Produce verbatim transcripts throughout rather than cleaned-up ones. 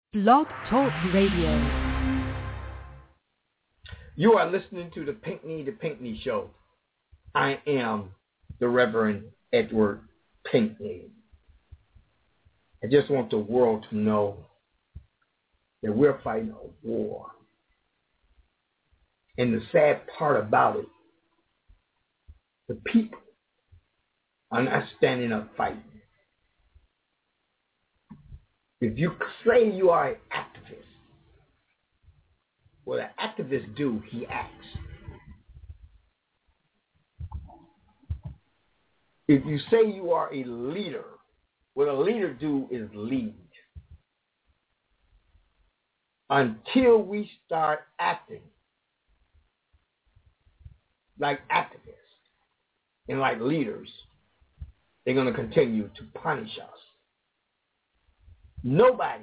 Blog Talk Radio. You are listening to the Pinkney the Pinkney Show. I am the Reverend Edward Pinkney. I just want the world to know that we're fighting a war. And the sad part about it, the people are not standing up fighting. If you say you are an activist, what an activist do, he acts. If you say you are a leader, what a leader do is lead. Until we start acting like activists and like leaders, they're going to continue to punish us. Nobody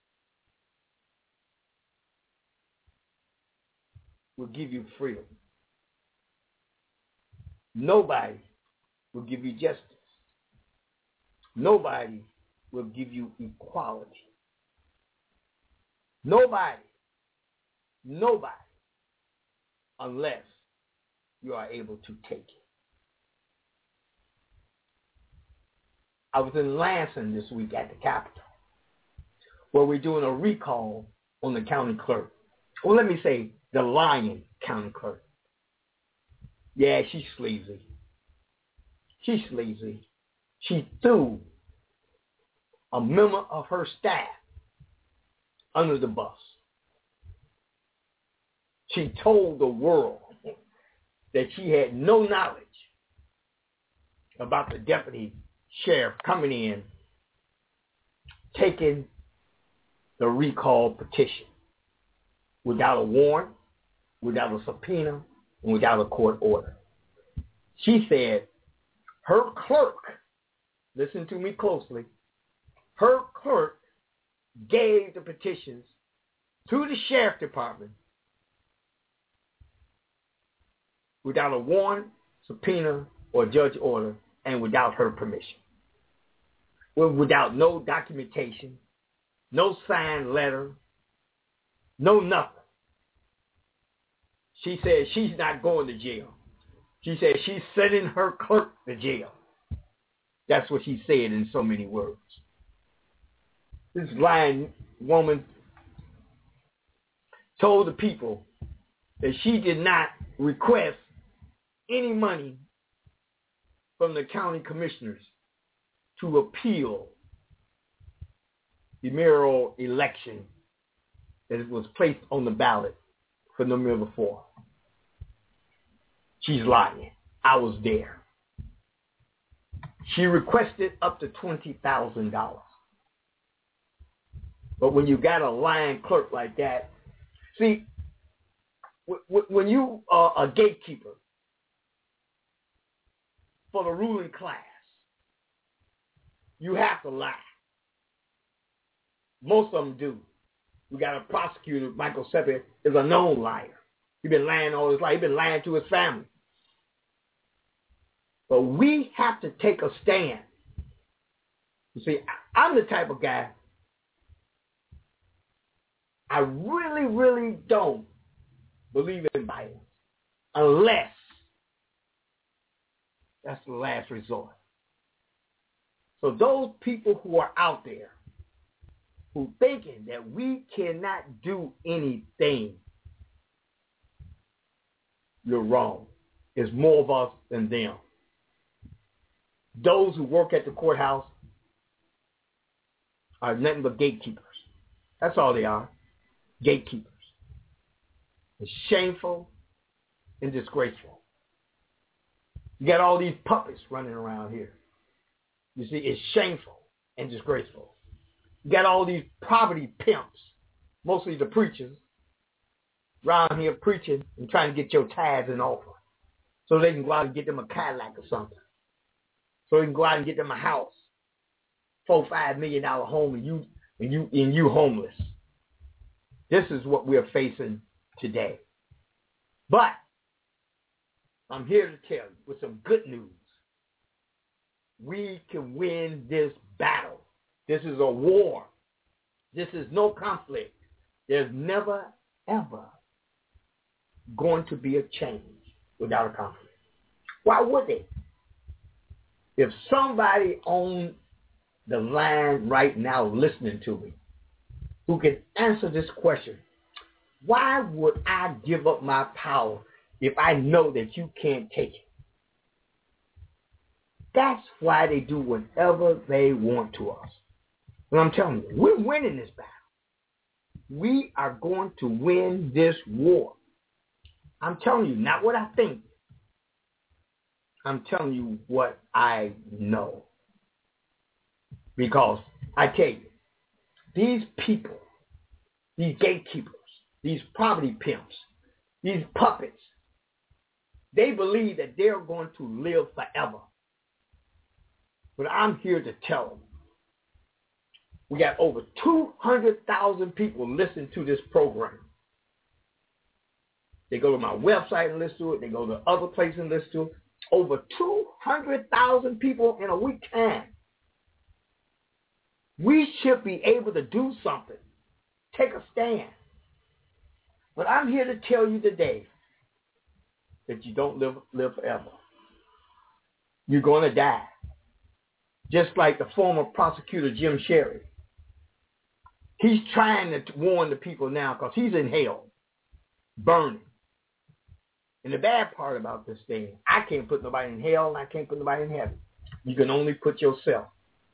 will give you freedom. Nobody will give you justice. Nobody will give you equality. Nobody, nobody, unless you are able to take it. I was in Lansing this week at the Capitol, where we're doing a recall on the county clerk. Well, let me say the lying county clerk. Yeah, she's sleazy. She's sleazy. She threw a member of her staff under the bus. She told the world that she had no knowledge about the deputy sheriff coming in, taking the recall petition without a warrant, without a subpoena, and without a court order. She said her clerk, listen to me closely, her clerk gave the petitions to the sheriff department without a warrant, subpoena, or judge order, and without her permission. Well, without no documentation, no signed letter, no nothing. She said she's not going to jail. She said she's sending her clerk to jail. That's what she said in so many words. This lying woman told the people that she did not request any money from the county commissioners to appeal the mayoral election that was placed on the ballot for November fourth. She's lying. I was there. She requested up to twenty thousand dollars. But when you got a lying clerk like that, see, when you are a gatekeeper for the ruling class, you have to lie. Most of them do. We got a prosecutor, Michael Seppi, is a known liar. He's been lying all his life. He's been lying to his family. But we have to take a stand. You see, I'm the type of guy, I really, really don't believe in violence unless that's the last resort. So those people who are out there who thinking that we cannot do anything, you're wrong. There's more of us than them. Those who work at the courthouse are nothing but gatekeepers. That's all they are, gatekeepers. It's shameful and disgraceful. You got all these puppets running around here. You see, it's shameful and disgraceful. You got all these property pimps, mostly the preachers, around here preaching and trying to get your tithes and offering so they can go out and get them a Cadillac or something. So they can go out and get them a house, four, five million dollar home, and you and you and you homeless. This is what we're facing today. But I'm here to tell you with some good news. We can win this battle. This is a war This is no conflict. There's never, ever going to be a change without a conflict. Why would they? If somebody on the line right now listening to me who can answer this question, why would I give up my power if I know that you can't take it? That's why they do whatever they want to us. And I'm telling you, we're winning this battle. We are going to win this war. I'm telling you, not what I think. I'm telling you what I know. Because I tell you, these people, these gatekeepers, these property pimps, these puppets, they believe that they're going to live forever. But I'm here to tell them, we got over two hundred thousand people listen to this program. They go to my website and listen to it. They go to other places and listen to it. Over two hundred thousand people in a week time. We should be able to do something. Take a stand. But I'm here to tell you today that you don't live, live forever. You're going to die. Just like the former prosecutor Jim Sherry. He's trying to warn the people now because he's in hell, burning. And the bad part about this thing, I can't put nobody in hell and I can't put nobody in heaven. You can only put yourself.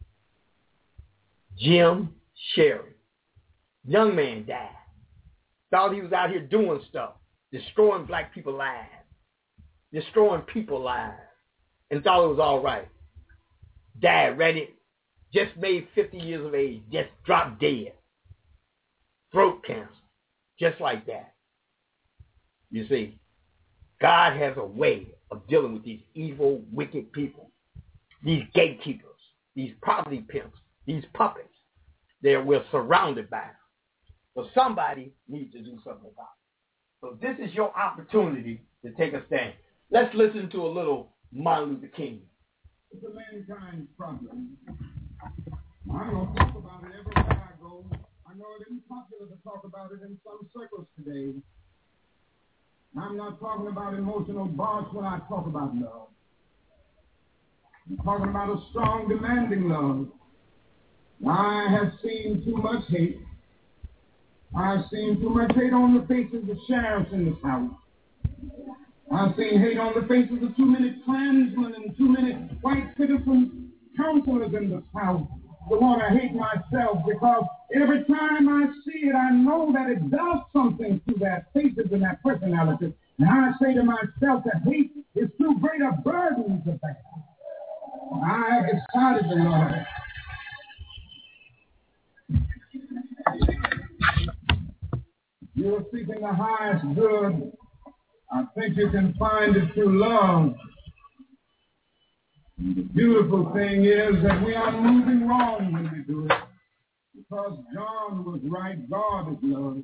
Jim Sherry, young man died. Thought he was out here doing stuff, destroying black people's lives, destroying people's lives, and thought it was all right. Died ready, just made fifty years of age, just dropped dead. Throat cancer, just like that. You see, God has a way of dealing with these evil, wicked people, these gatekeepers, these property pimps, these puppets that we're surrounded by. So somebody needs to do something about it. So this is your opportunity to take a stand. Let's listen to a little Martin Luther King. It's a mankind's problem. I'm going to talk about it everywhere I go. I know it isn't popular to talk about it in some circles today. I'm not talking about emotional barks when I talk about love. I'm talking about a strong, demanding love. I have seen too much hate. I've seen too much hate on the faces of sheriffs in this house. I've seen hate on the faces of too many Klansmen and too many white citizen counselors in this house. I want to hate myself because every time I see it, I know that it does something to that faces and that personality. And I say to myself that hate is too great a burden to bear. I have decided to know it. You're seeking the highest good. I think you can find it through love. And the beautiful thing is that we are moving wrong when we do it. Because John was right, God is love.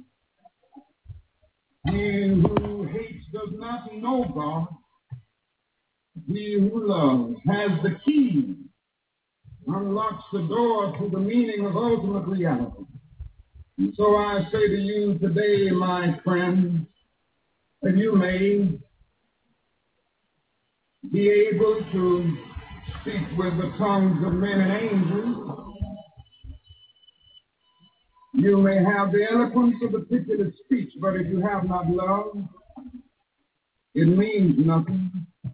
He who hates does not know God. He who loves has the key, unlocks the door to the meaning of ultimate reality. And so I say to you today, my friend, that you may be able to speak with the tongues of men and angels. You may have the eloquence of articulate speech, but if you have not love, it means nothing.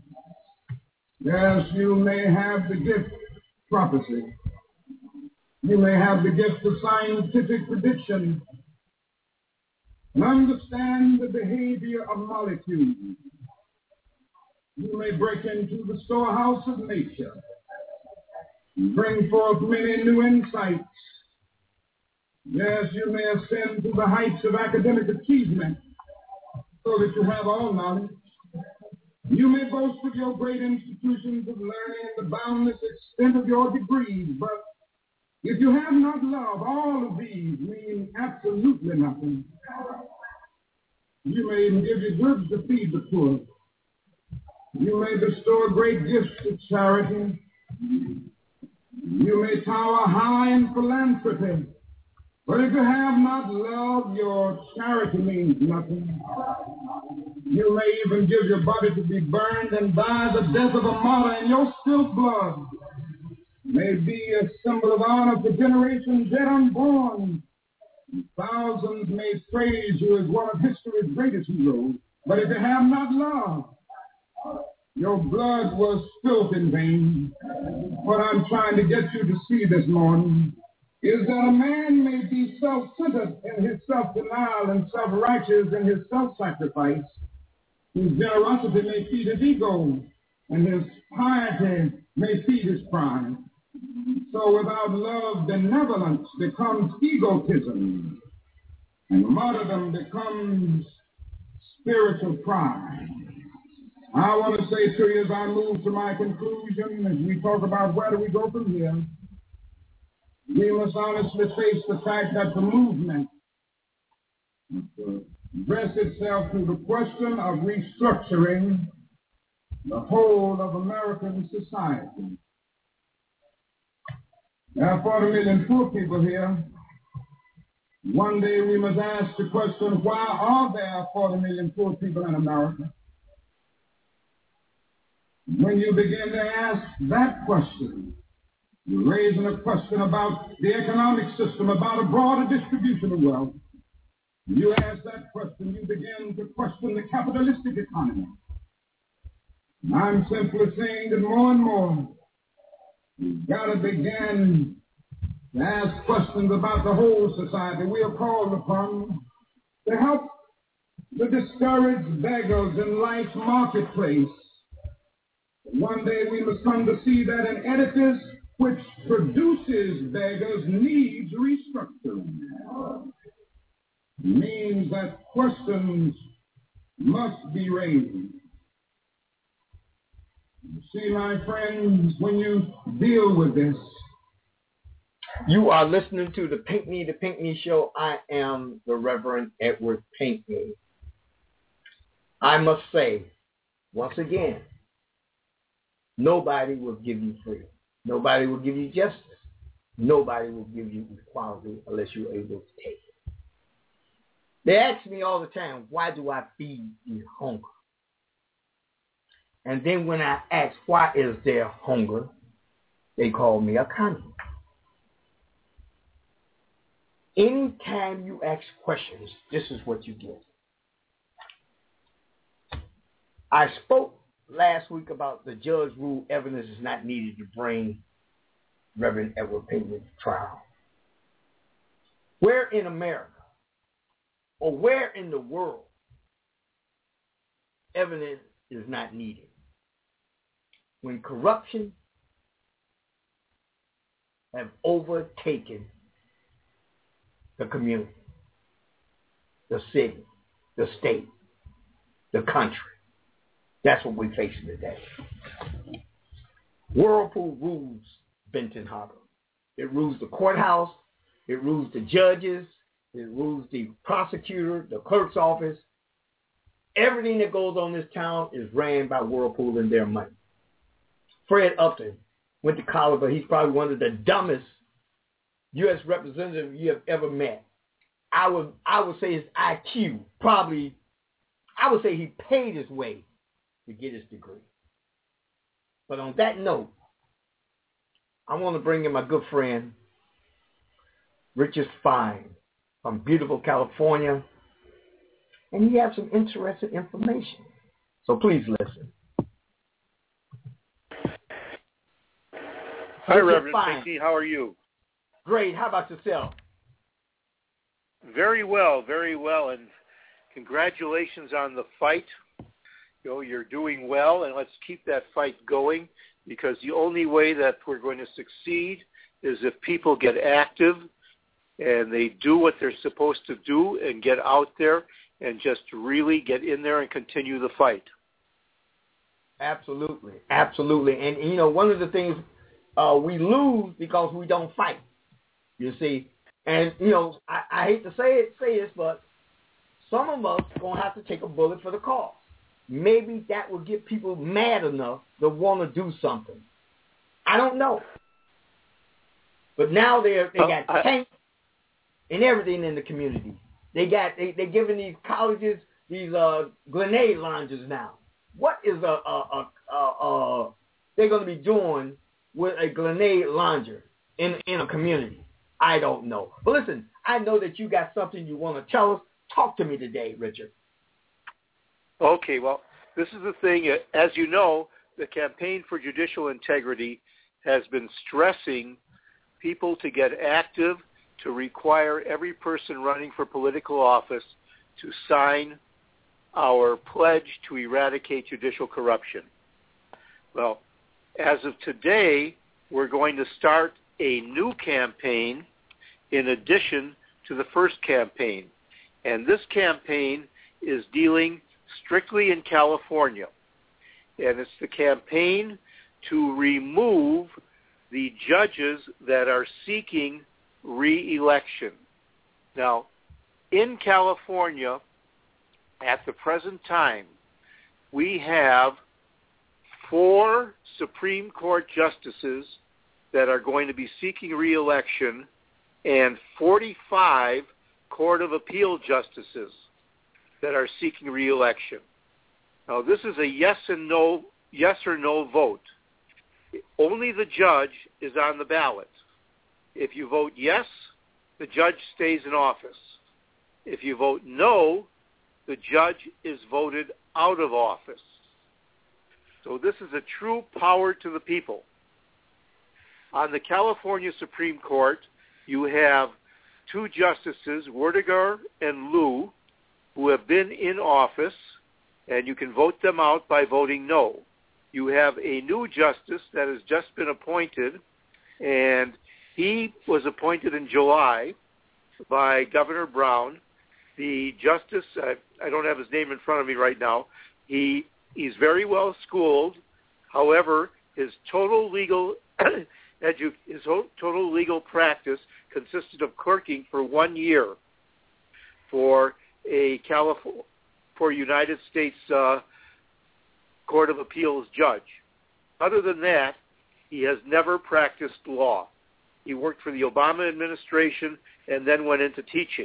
Yes, you may have the gift of prophecy. You may have the gift of scientific prediction and understand the behavior of molecules. You may break into the storehouse of nature and bring forth many new insights. Yes, you may ascend to the heights of academic achievement so that you have all knowledge. You may boast of your great institutions of learning and the boundless extent of your degrees, but if you have not love, all of these mean absolutely nothing. You may even give your goods to feed the poor. You may bestow great gifts to charity. You may tower high in philanthropy, But if you have not love, your charity means nothing. You may even give your body to be burned and die the death of a martyr, and your spilt blood may be a symbol of honor for generations yet unborn. And thousands may praise you as one of history's greatest heroes. But if you have not love, your blood was spilt in vain. What I'm trying to get you to see this morning is that a man may be self-centered in his self-denial and self-righteous in his self-sacrifice, whose generosity may feed his ego, and his piety may feed his pride. So without love, benevolence becomes egotism, and martyrdom becomes spiritual pride. I want to say to you as I move to my conclusion, as we talk about where do we go from here, we must honestly face the fact that the movement address itself to the question of restructuring the whole of American society. There are forty million poor people here. One day we must ask the question, why are there forty million poor people in America? When you begin to ask that question, you're raising a question about the economic system, about a broader distribution of wealth. You ask that question, you begin to question the capitalistic economy. And I'm simply saying that more and more, we've got to begin to ask questions about the whole society. We are called upon to help the discouraged beggars in life's marketplace. One day we must come to see that an edifice which produces beggars needs restructuring. It means that questions must be raised. You see, my friends, when you deal with this, you are listening to the Pinkney, the Pinkney Show. I am the Reverend Edward Pinkney. I must say, once again, nobody will give you freedom. Nobody will give you justice. Nobody will give you equality unless you're able to take it. They ask me all the time, why do I feed the hunger? And then when I ask, why is there hunger, they call me a communist. Anytime you ask questions, this is what you get. I spoke last week about the judge ruled evidence is not needed to bring Reverend Edward Pinkney to trial. Where in America or where in the world evidence is not needed? When corruption have overtaken the community, the city, the state, the country. That's what we're facing today. Whirlpool rules Benton Harbor. It rules the courthouse. It rules the judges. It rules the prosecutor, the clerk's office. Everything that goes on in this town is ran by Whirlpool and their money. Fred Upton went to college, but he's probably one of the dumbest U S representatives you have ever met. I would I would say his I Q probably, I would say he paid his way to get his degree. But on that note, I want to bring in my good friend, Richard Fine from beautiful California, and he has some interesting information. So please listen. Hi, Reverend Pinkney. How are you? Great. How about yourself? Very well, very well, and congratulations on the fight. You know, you're doing well, and let's keep that fight going, because the only way that we're going to succeed is if people get active and they do what they're supposed to do and get out there and just really get in there and continue the fight. Absolutely, absolutely. And, you know, one of the things uh, we lose because we don't fight, you see. And, you know, I, I hate to say it, say this, but some of us are going to have to take a bullet for the cause. Maybe that will get people mad enough to want to do something. I don't know. But now they're, they got uh, tanks. and everything in the community. They got they they giving these colleges these uh grenade launchers now. What is a a a, a, a they're going to be doing with a grenade launcher in in a community? I don't know. But listen, I know that you got something you want to tell us. Talk to me today, Richard. Okay, well, this is the thing. As you know, the Campaign for Judicial Integrity has been stressing people to get active, to require every person running for political office to sign our pledge to eradicate judicial corruption. Well, as of today, we're going to start a new campaign in addition to the first campaign. And this campaign is dealing strictly in California. And it's the campaign to remove the judges that are seeking re-election. Now, in California, at the present time, we have four Supreme Court justices that are going to be seeking re-election and forty-five Court of Appeal justices that are seeking re-election. Now, this is a yes and no, yes or no vote. Only the judge is on the ballot. If you vote yes, the judge stays in office. If you vote no, the judge is voted out of office. So this is a true power to the people. On the California Supreme Court, you have two justices, Werdegar and Liu, who have been in office, and you can vote them out by voting no. You have a new justice that has just been appointed, and he was appointed in July by Governor Brown. The justice, I, I don't have his name in front of me right now, he he's very well schooled. However, his total legal edu- his total legal practice consisted of clerking for one year for a California, for United States uh, Court of Appeals judge. Other than that, he has never practiced law. He worked for the Obama administration and then went into teaching.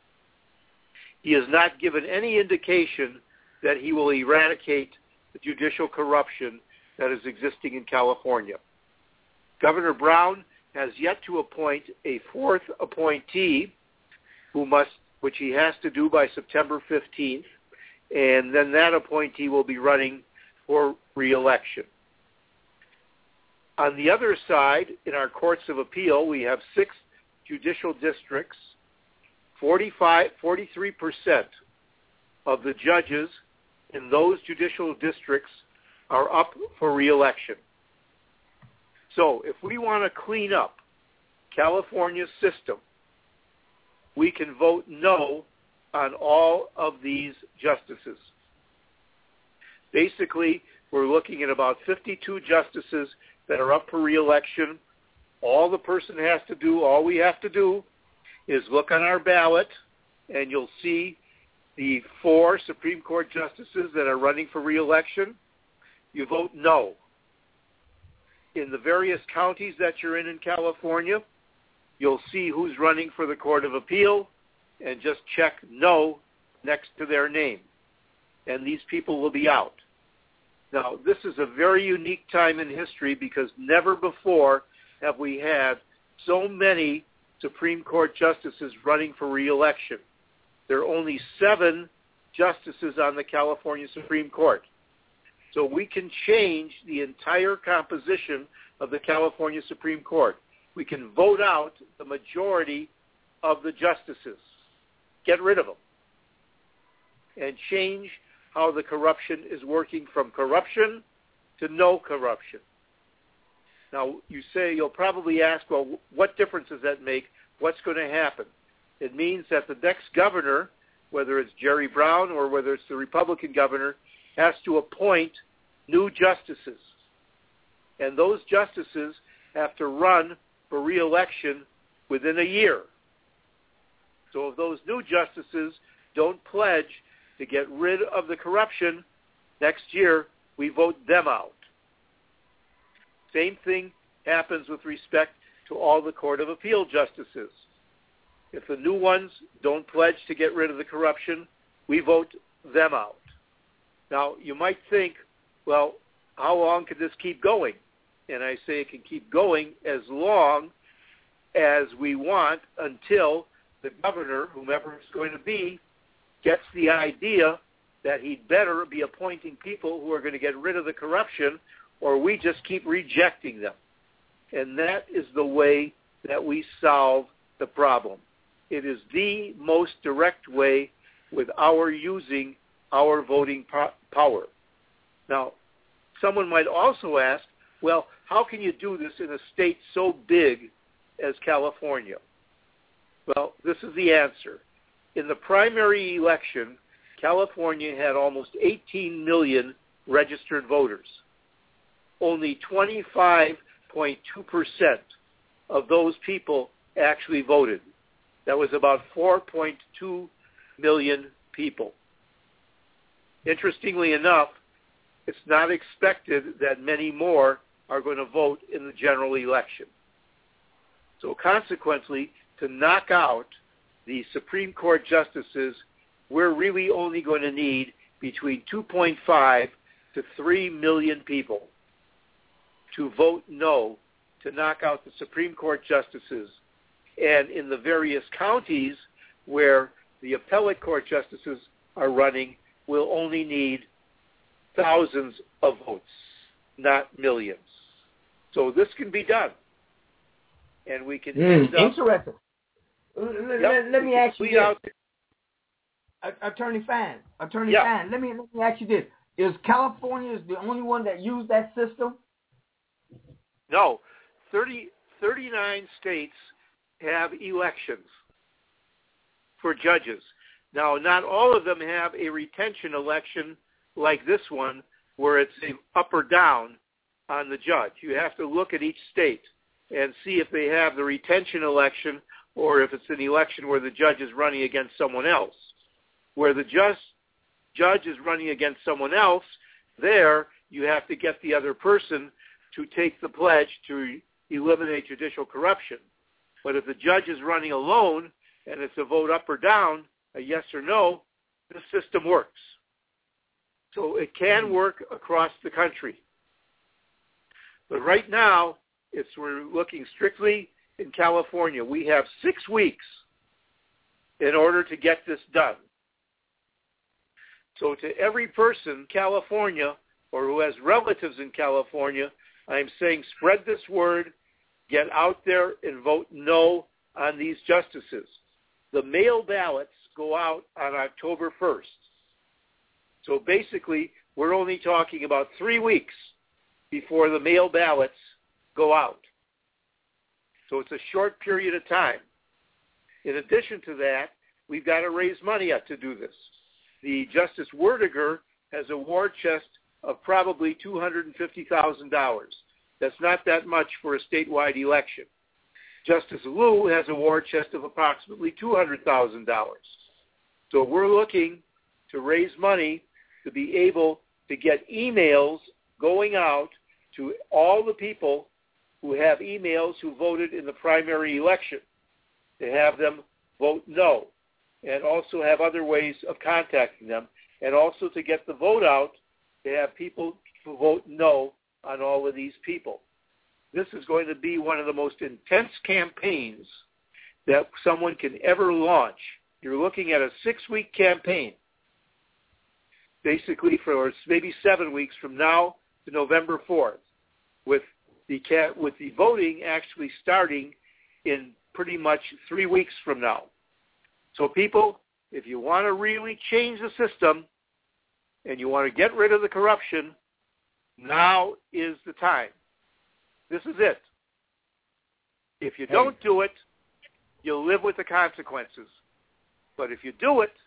He has not given any indication that he will eradicate the judicial corruption that is existing in California. Governor Brown has yet to appoint a fourth appointee who must, which he has to do by September fifteenth, and then that appointee will be running for re-election. On the other side, in our courts of appeal, we have six judicial districts. forty-five, forty-three percent of the judges in those judicial districts are up for re-election. So if we want to clean up California's system, we can vote no on all of these justices. Basically, we're looking at about fifty-two justices that are up for re-election. All the person has to do, all we have to do is look on our ballot, and you'll see the four Supreme Court justices that are running for re-election. You vote no. In the various counties that you're in in California, you'll see who's running for the Court of Appeal, and just check no next to their name. And these people will be out. Now, this is a very unique time in history because never before have we had so many Supreme Court justices running for re-election. There are only seven justices on the California Supreme Court. So we can change the entire composition of the California Supreme Court. We can vote out the majority of the justices, get rid of them, and change how the corruption is working from corruption to no corruption. Now, you say, you'll probably ask, well, what difference does that make? What's going to happen? It means that the next governor, whether it's Jerry Brown or whether it's the Republican governor, has to appoint new justices. And those justices have to run for re-election within a year. So if those new justices don't pledge to get rid of the corruption, next year we vote them out. Same thing happens with respect to all the Court of Appeal justices. If the new ones don't pledge to get rid of the corruption, we vote them out. Now, you might think, well, how long can this keep going? And I say it can keep going as long as we want until the governor, whomever it's going to be, gets the idea that he'd better be appointing people who are going to get rid of the corruption, or we just keep rejecting them. And that is the way that we solve the problem. It is the most direct way with our using our voting po- power. Now, someone might also ask, well, how can you do this in a state so big as California? Well, this is the answer. In the primary election, California had almost eighteen million registered voters. Only twenty-five point two percent of those people actually voted. That was about four point two million people. Interestingly enough, it's not expected that many more are going to vote in the general election. So consequently, to knock out the Supreme Court justices, we're really only going to need between two point five to three million people to vote no to knock out the Supreme Court justices. And in the various counties where the appellate court justices are running, we'll only need thousands of votes, not millions. So this can be done. And we can mm, end up... Interesting. Let, Yep, let, let me ask you out this. Attorney Fan, Attorney yeah. Fan, let me, let me ask you this. Is California the only one that used that system? No. thirty, thirty-nine states have elections for judges. Now, not all of them have a retention election like this one where it's a up or down on the judge. You have to look at each state and see if they have the retention election or if it's an election where the judge is running against someone else. Where the just, judge is running against someone else, there you have to get the other person to take the pledge to eliminate judicial corruption. But if the judge is running alone and it's a vote up or down, a yes or no, the system works. So it can work across the country. But right now, it's, we're looking strictly in California. We have six weeks in order to get this done. So to every person in California or who has relatives in California, I'm saying spread this word, get out there and vote no on these justices. The mail ballots go out on October first. So basically, we're only talking about three weeks before the mail ballots go out. So it's a short period of time. In addition to that, we've got to raise money up to do this. The Justice Werdiger has a war chest of probably two hundred fifty thousand dollars. That's not that much for a statewide election. Justice Liu has a war chest of approximately two hundred thousand dollars. So we're looking to raise money to be able to get emails going out to all the people who have emails who voted in the primary election, to have them vote no, and also have other ways of contacting them, and also to get the vote out to have people who vote no on all of these people. This is going to be one of the most intense campaigns that someone can ever launch. You're looking at a six-week campaign, basically for maybe seven weeks from now to November fourth, with the with the voting actually starting in pretty much three weeks from now. So people, if you want to really change the system and you want to get rid of the corruption, now is the time. This is it. If you don't do it, you'll live with the consequences. But if you do it,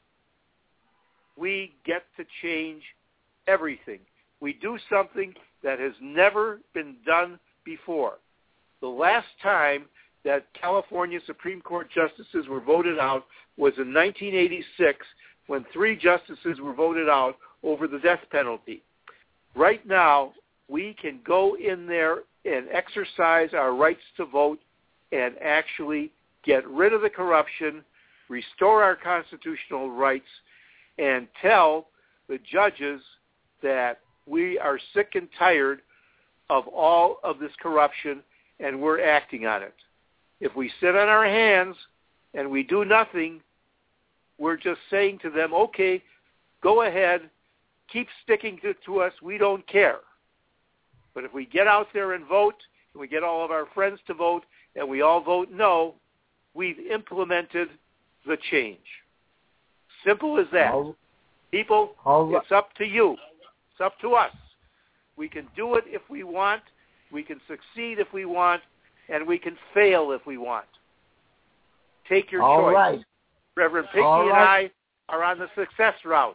we get to change everything. We do something that has never been done before. The last time that California Supreme Court justices were voted out was in nineteen eighty-six, when three justices were voted out over the death penalty. Right now, we can go in there and exercise our rights to vote and actually get rid of the corruption, restore our constitutional rights, and tell the judges that we are sick and tired of all of this corruption, and we're acting on it. If we sit on our hands and we do nothing, we're just saying to them, okay, go ahead, keep sticking to, to us, we don't care. But if we get out there and vote, and we get all of our friends to vote, and we all vote no, we've implemented the change. Simple as that. All, People, all right. It's up to you. It's up to us. We can do it if we want, we can succeed if we want, and we can fail if we want. Take your all choice. Right. Reverend Pinky all and right. I are on the success route.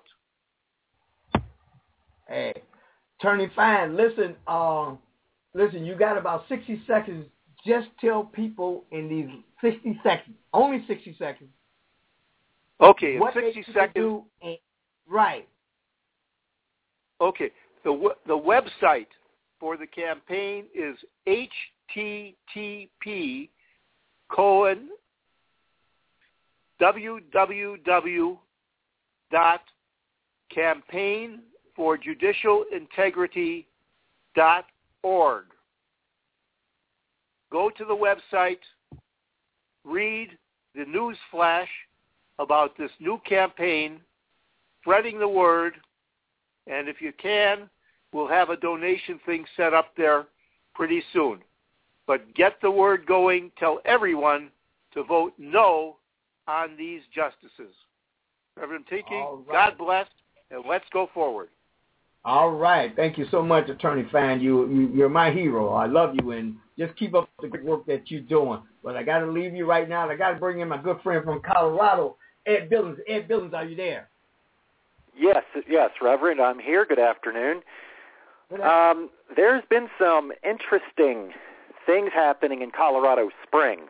Hey, Attorney Fine, listen, uh, listen, you got about sixty seconds. Just tell people in these sixty seconds, only sixty seconds. Okay, in what sixty they seconds. Do and, right. Okay, the the website for the campaign is H T T P colon w w w dot campaign for judicial integrity dot org. Go to the website, read the news flash about this new campaign, spreading the word, and if you can, we'll have a donation thing set up there pretty soon. But get the word going. Tell everyone to vote no on these justices. Reverend Tiki, right. God bless, and let's go forward. All right. Thank you so much, Attorney Fan. You, you, you're my hero. I love you, and just keep up the good work that you're doing. But I got to leave you right now, and I got to bring in my good friend from Colorado, Ed Billings. Ed Billings, are you there? Yes, yes, Reverend. I'm here. Good afternoon. Good afternoon. Um, there's been some interesting things happening in Colorado Springs.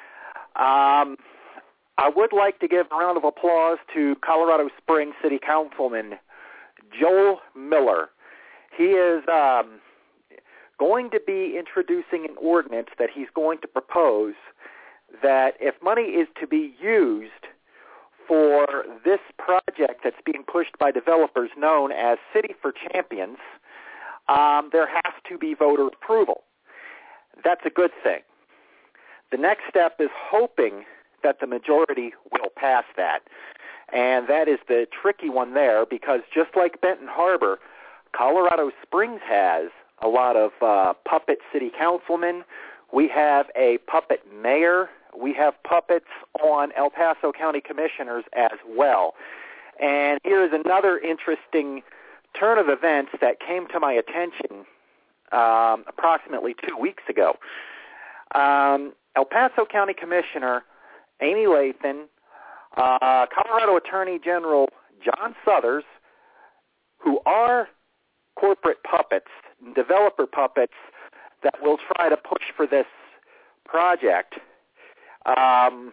Um, I would like to give a round of applause to Colorado Springs City Councilman Joel Miller. He is um, going to be introducing an ordinance that he's going to propose that if money is to be used for this project that's being pushed by developers known as City for Champions, um, there has to be voter approval. That's a good thing. The next step is hoping that the majority will pass that. And that is the tricky one there, because just like Benton Harbor, Colorado Springs has a lot of uh, puppet city councilmen. We have a puppet mayor. We have puppets on El Paso County commissioners as well. And here is another interesting turn of events that came to my attention um, approximately two weeks ago. Um, El Paso County Commissioner Amy Lathan, uh, Colorado Attorney General John Suthers, who are corporate puppets, developer puppets that will try to push for this project, um,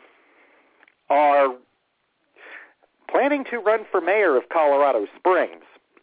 are planning to run for mayor of Colorado Springs.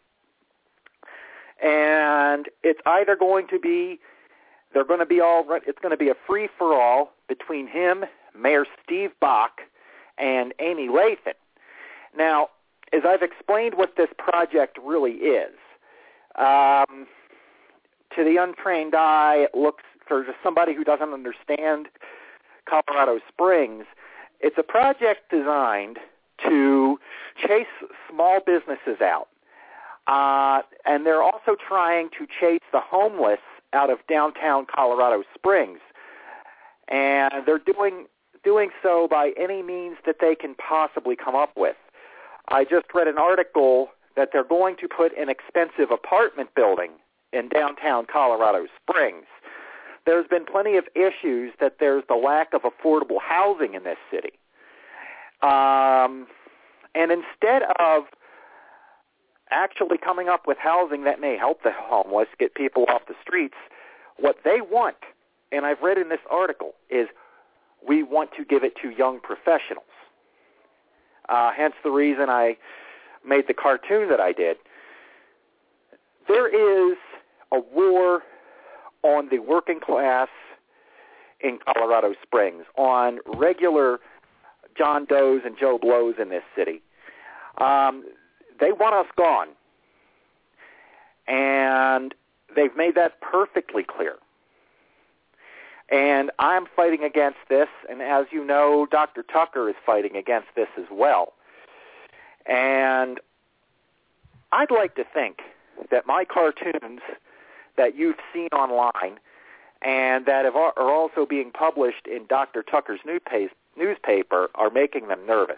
And it's either going to be, they're going to be all, it's going to be a free-for-all between him, Mayor Steve Bach, and Amy Lathan. Now, as I've explained what this project really is, um, to the untrained eye, it looks, for just somebody who doesn't understand Colorado Springs, it's a project designed to chase small businesses out. Uh, and they're also trying to chase the homeless out of downtown Colorado Springs. And they're doing doing so by any means that they can possibly come up with. I just read an article that they're going to put an expensive apartment building in downtown Colorado Springs. There's been plenty of issues that there's the lack of affordable housing in this city. Um, and instead of actually coming up with housing that may help the homeless, get people off the streets, what they want, and I've read in this article, is we want to give it to young professionals. Uh, hence the reason I made the cartoon that I did. There is a war on the working class in Colorado Springs on regular John Does and Joe Blows in this city. Um, they want us gone. And they've made that perfectly clear. And I'm fighting against this, and as you know, Doctor Tucker is fighting against this as well. And I'd like to think that my cartoons that you've seen online and that have, are also being published in Doctor Tucker's newspaper are making them nervous.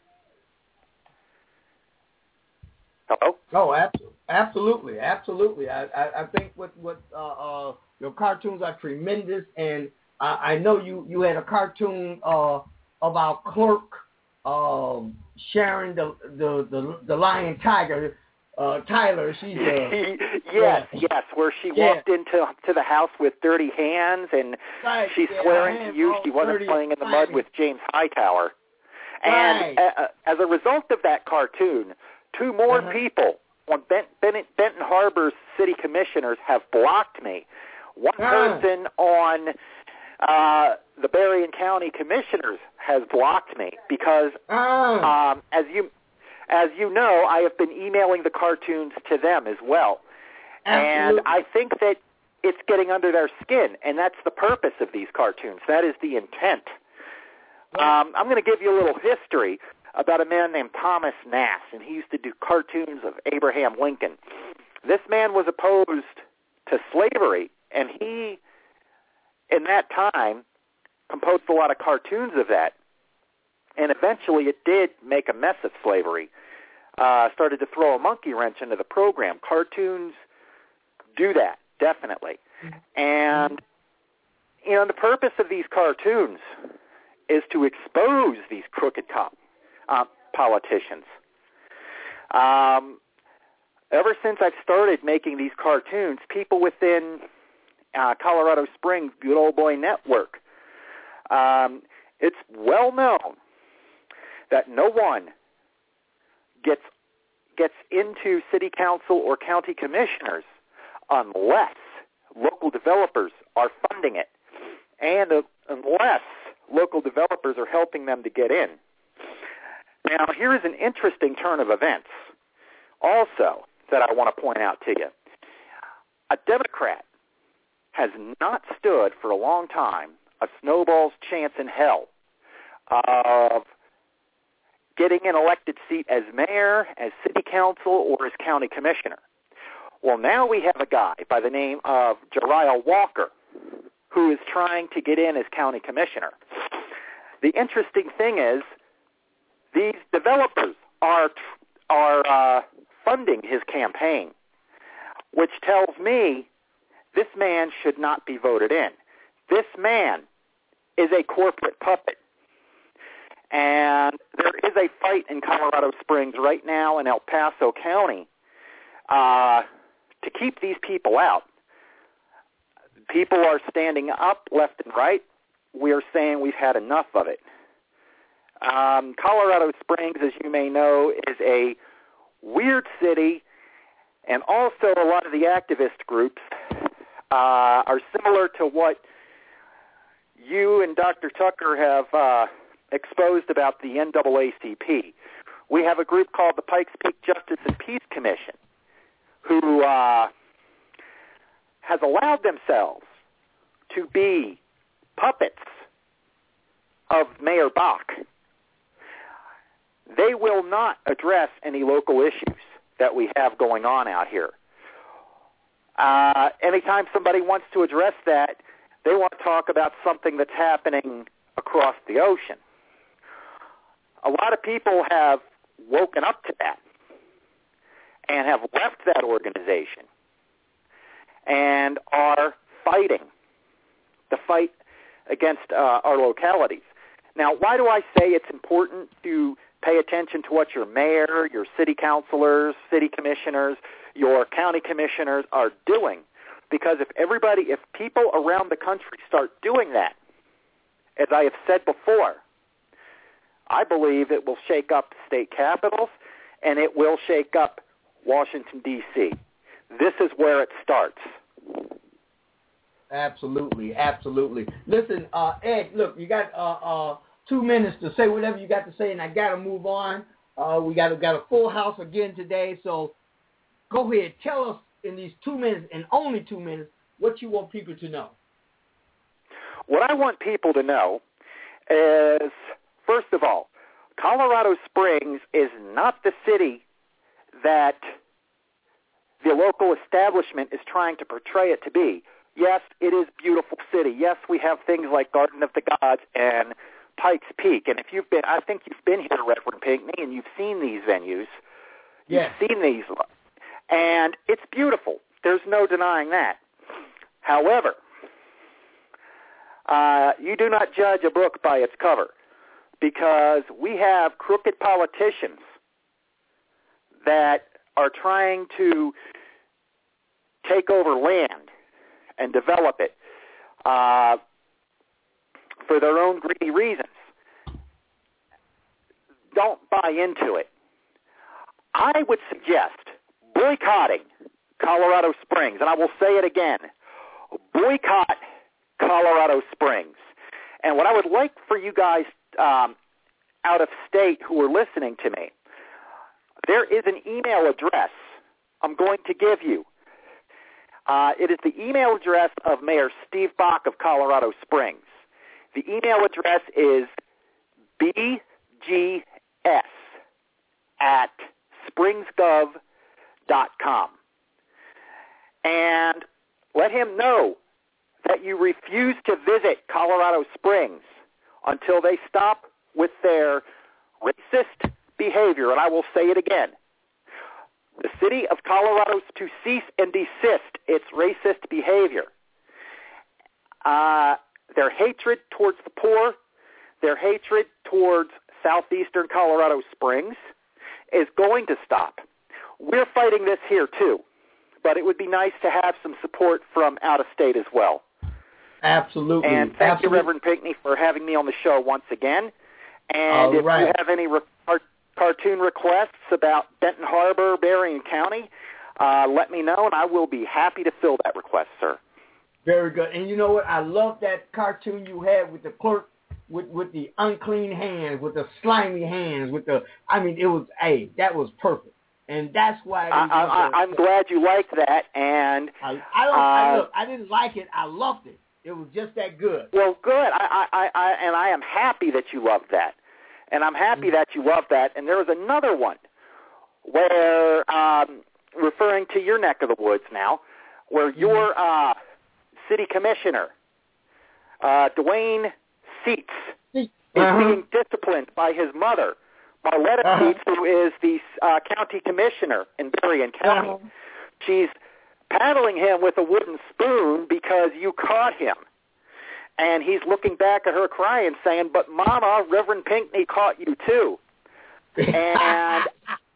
Hello? Oh, absolutely, absolutely. I, I, I think what what uh, uh, your cartoons are tremendous, and I, I know you, you had a cartoon uh, of our clerk um, sharing the the, the the lion tiger. Uh, Tyler, she's uh, yes, yeah. yes, where she yeah. walked into to the house with dirty hands, and right. she's yeah, swearing to you she wasn't playing in the mud with James Hightower. And right. uh, as a result of that cartoon, two more uh-huh. people on ben- ben- Benton Harbor's city commissioners have blocked me. One uh. person on uh, the Berrien County commissioners has blocked me because, uh. um, as you as you know, I have been emailing the cartoons to them as well. Absolutely. And I think that it's getting under their skin, and that's the purpose of these cartoons. That is the intent. Yeah. Um, I'm going to give you a little history about a man named Thomas Nass, and he used to do cartoons of Abraham Lincoln. This man was opposed to slavery, and he, in that time, composed a lot of cartoons of that. And eventually it did make a mess of slavery, uh, started to throw a monkey wrench into the program. Cartoons do that, definitely. And, you know, the purpose of these cartoons is to expose these crooked cop, uh, politicians. Um, ever since I've started making these cartoons, people within uh, Colorado Springs Good Old Boy Network, um, it's well known that no one gets gets into city council or county commissioners unless local developers are funding it, and uh, unless local developers are helping them to get in. Now, here is an interesting turn of events also that I want to point out to you. A Democrat has not stood for a long time a snowball's chance in hell of getting an elected seat as mayor, as city council, or as county commissioner. Well, now we have a guy by the name of Jeriah Walker who is trying to get in as county commissioner. The interesting thing is these developers are are uh, funding his campaign, which tells me this man should not be voted in. This man is a corporate puppet. And there is a fight in Colorado Springs right now in El Paso County uh, to keep these people out. People are standing up left and right. We are saying we've had enough of it. Um, Colorado Springs, as you may know, is a weird city, and also a lot of the activist groups uh, are similar to what you and Doctor Tucker have uh, exposed about the N double A C P. We have a group called the Pikes Peak Justice and Peace Commission who uh, has allowed themselves to be puppets of Mayor Bach. They will not address any local issues that we have going on out here. Uh, anytime somebody wants to address that, they want to talk about something that's happening across the ocean. A lot of people have woken up to that and have left that organization and are fighting the fight against uh, our localities. Now, why do I say it's important to pay attention to what your mayor, your city councilors, city commissioners, your county commissioners are doing? Because if everybody, if people around the country start doing that, as I have said before, I believe it will shake up state capitals and it will shake up Washington, D C This is where it starts. Absolutely, absolutely. Listen, uh, Ed, look, you got uh, uh, two minutes to say whatever you got to say, and I got to move on. Uh, we got got a full house again today, so go ahead. Tell us in these two minutes, and only two minutes, what you want people to know. What I want people to know is, first of all, Colorado Springs is not the city that the local establishment is trying to portray it to be. Yes, it is a beautiful city. Yes, we have things like Garden of the Gods and Pikes Peak. And if you've been, I think you've been here, Reverend Pinckney, and you've seen these venues. Yes. You've seen these. And it's beautiful. There's no denying that. However, uh, you do not judge a book by its cover, because we have crooked politicians that are trying to take over land and develop it uh, for their own greedy reasons. Don't buy into it. I would suggest boycotting Colorado Springs, and I will say it again, boycott Colorado Springs. And what I would like for you guys um, out of state who are listening to me, there is an email address I'm going to give you. Uh, it is the email address of Mayor Steve Bach of Colorado Springs. The email address is b g s at springsgov dot com. And let him know that you refuse to visit Colorado Springs until they stop with their racist behavior. And I will say it again. The city of Colorado to cease and desist its racist behavior. Uh, their hatred towards the poor, their hatred towards southeastern Colorado Springs is going to stop. We're fighting this here too, but it would be nice to have some support from out of state as well. Absolutely. And thank Absolutely. you, Reverend Pinckney, for having me on the show once again. And All if right. you have any re- cartoon requests about Benton Harbor, Berrien County, uh, let me know, and I will be happy to fill that request, sir. Very good. And you know what? I love that cartoon you had with the clerk, with, with the unclean hands, with the slimy hands, with the, I mean, it was, hey, that was perfect. And that's why I, I, I, I'm glad you liked that. And I, I, don't, uh, I, look, I didn't like it. I loved it. It was just that good. Well, good. I, I, I, and I am happy that you loved that. And I'm happy that you loved that. And there was another one where, um, referring to your neck of the woods now, where your uh, city commissioner, uh, Dwayne Seats, is uh-huh. being disciplined by his mother, Marletta uh-huh. Seats, who is the uh, county commissioner in Berrien County. Uh-huh. She's paddling him with a wooden spoon because you caught him. And he's looking back at her crying, saying, "But Mama, Reverend Pinckney caught you too." And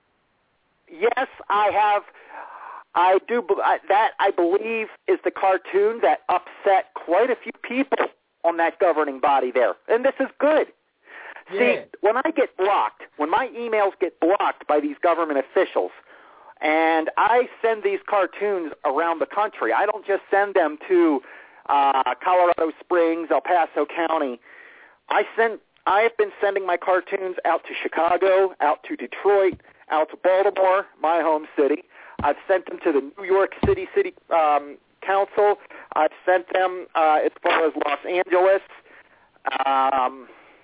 yes, I have, I do, I, that I believe is the cartoon that upset quite a few people on that governing body there. And this is good. Yeah. See, when I get blocked, when my emails get blocked by these government officials, and I send these cartoons around the country, I don't just send them to uh, Colorado Springs, El Paso County. I send, I have been sending my cartoons out to Chicago, out to Detroit, out to Baltimore, my home city. I've sent them to the New York City City um, Council. I've sent them uh, as far as Los Angeles, um,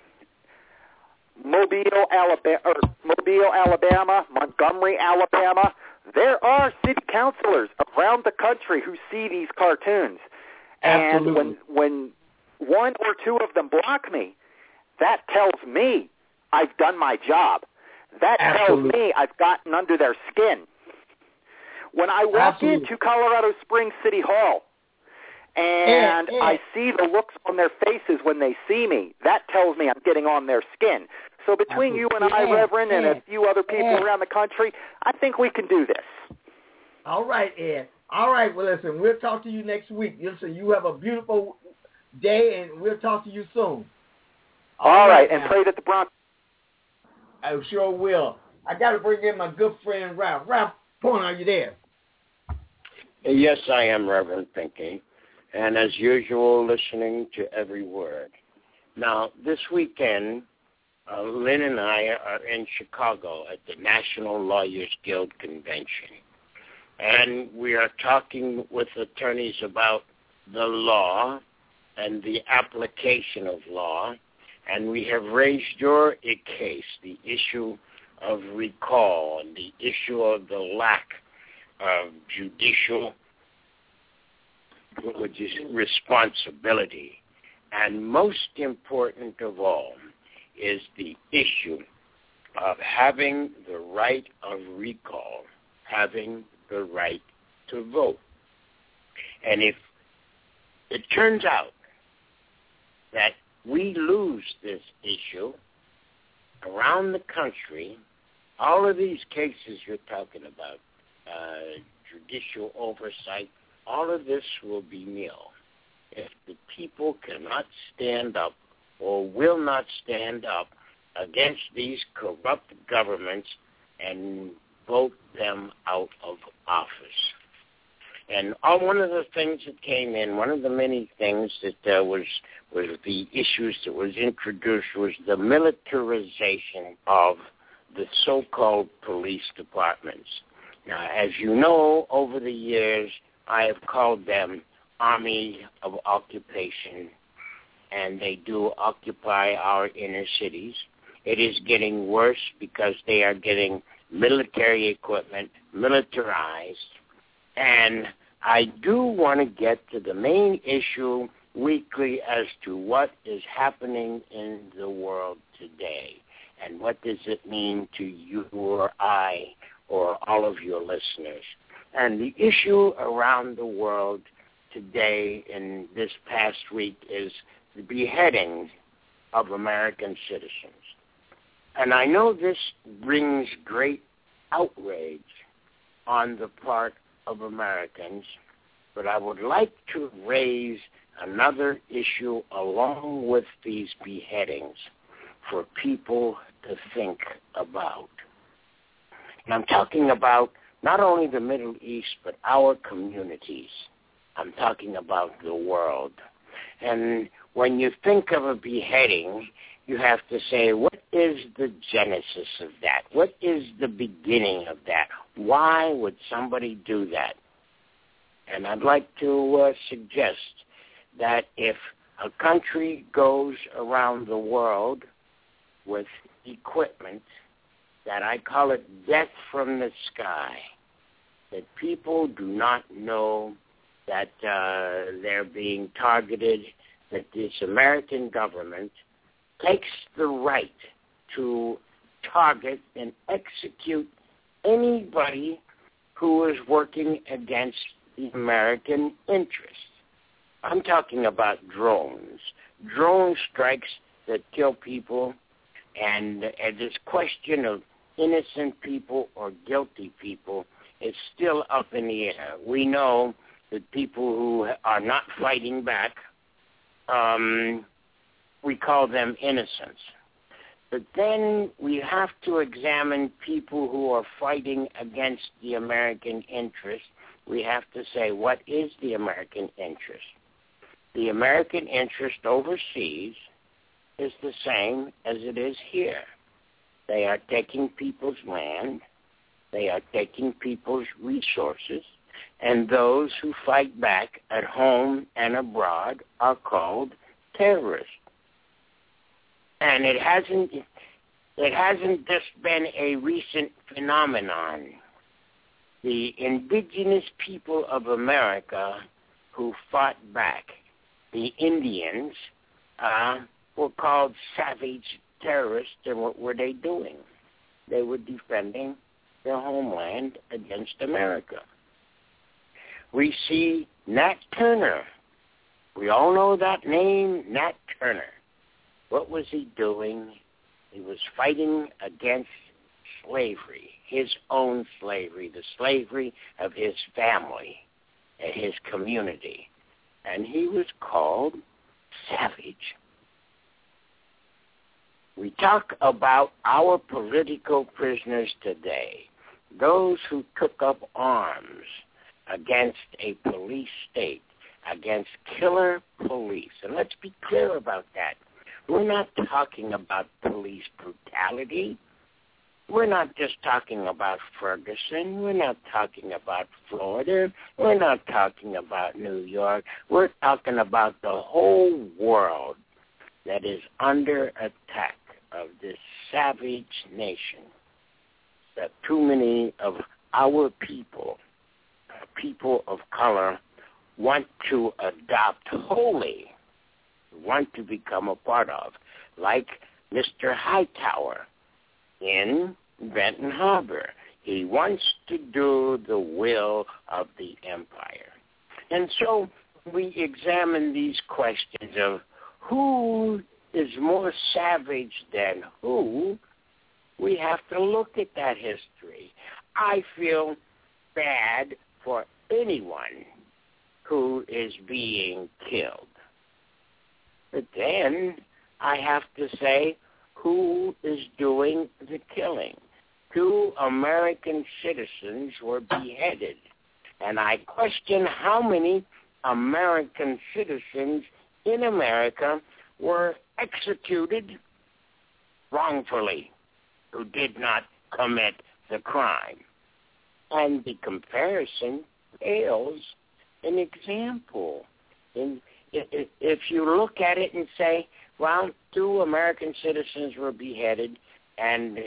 Mobile, Alabama, or Mobile, Alabama, Montgomery, Alabama. There are city councilors around the country who see these cartoons. Absolutely. And when when one or two of them block me, that tells me I've done my job. That Absolutely. tells me I've gotten under their skin. When I walk Absolutely. into Colorado Springs City Hall and yeah, yeah. I see the looks on their faces when they see me, that tells me I'm getting on their skin. So between Absolutely. you and I, yeah, Reverend, yeah. and a few other people yeah. around the country, I think we can do this. All right, Ed. All right, well, listen, we'll talk to you next week. Listen, you have a beautiful day, and we'll talk to you soon. All, All right, right and now. pray that the Broncos... I sure will. I got to bring in my good friend, Ralph. Ralph, point, are you there? Yes, I am, Reverend Pinckney. and as usual, listening to every word. Now, this weekend, uh, Lynn and I are in Chicago at the National Lawyers Guild Convention, and we are talking with attorneys about the law and the application of law, and we have raised your case, the issue of recall and the issue of the lack of judicial which is responsibility. And most important of all is the issue of having the right of recall, having the right to vote. And if it turns out that we lose this issue around the country, all of these cases you're talking about, uh, judicial oversight, all of this will be nil if the people cannot stand up or will not stand up against these corrupt governments and vote them out of office. And all, one of the things that came in, one of the many things that uh, was was the issues that was introduced was the militarization of the so-called police departments. Now, as you know, over the years, I have called them Army of Occupation, and they do occupy our inner cities. It is getting worse because they are getting military equipment, militarized, and I do want to get to the main issue weekly as to what is happening in the world today, and what does it mean to you or I or all of your listeners. And the issue around the world today in this past week is the beheading of American citizens. And I know this brings great outrage on the part of Americans, but I would like to raise another issue along with these beheadings for people to think about. And I'm talking about not only the Middle East, but our communities. I'm talking about the world. And when you think of a beheading, you have to say, what is the genesis of that? What is the beginning of that? Why would somebody do that? And I'd like to uh, suggest that if a country goes around the world with equipment, that I call it death from the sky, that people do not know that uh, they're being targeted, that this American government takes the right to target and execute anybody who is working against the American interest. I'm talking about drones. Drone strikes that kill people, and uh, this question of innocent people or guilty people is still up in the air. We know that people who are not fighting back, um, we call them innocents. But then we have to examine people who are fighting against the American interest. We have to say, what is the American interest? The American interest overseas is the same as it is here. They are taking people's land. They are taking people's resources. And those who fight back at home and abroad are called terrorists. And it hasn't, it hasn't just been a recent phenomenon. The indigenous people of America who fought back, the Indians, uh, were called savage terrorists. And what were they doing? They were defending their homeland against America. We see Nat Turner. We all know that name, Nat Turner. What was he doing? He was fighting against slavery, his own slavery, the slavery of his family and his community. And he was called savage. We talk about our political prisoners today, those who took up arms against a police state, against killer police. And let's be clear about that. We're not talking about police brutality. We're not just talking about Ferguson. We're not talking about Florida. We're not talking about New York. We're talking about the whole world that is under attack of this savage nation, that too many of our people, people of color, want to adopt wholly, want to become a part of, like Mister Hightower in Benton Harbor. He wants to do the will of the empire. And so we examine these questions of who is more savage than who. We have to look at that history. I feel bad for anyone who is being killed. But then I have to say, who is doing the killing? Two American citizens were beheaded. And I question how many American citizens in America were executed wrongfully, who did not commit the crime. And the comparison pales an example. And if you look at it and say, well, two American citizens were beheaded, and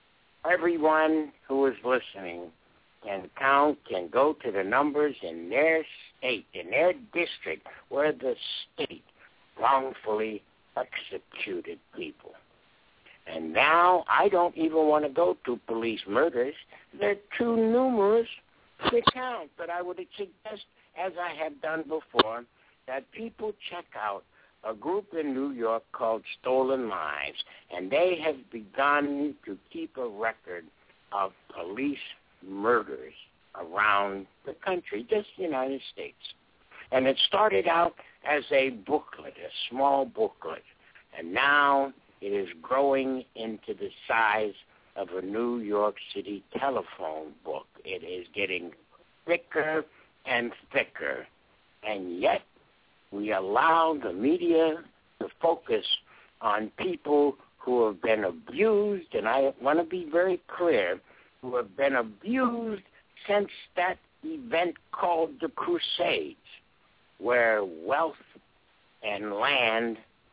everyone who is listening can count, can go to the numbers in their state, in their district, where the state wrongfully executed people. And now I don't even want to go to police murders. They're too numerous to count. But I would suggest, as I have done before, that people check out a group in New York called Stolen Lives, and they have begun to keep a record of police murders around the country, just the United States. And it started out as a booklet, a small booklet, and now it is growing into the size of a New York City telephone book. It is getting thicker and thicker, and yet we allow the media to focus on people who have been abused, and I want to be very clear, who have been abused since that event called the Crusades, where wealth and land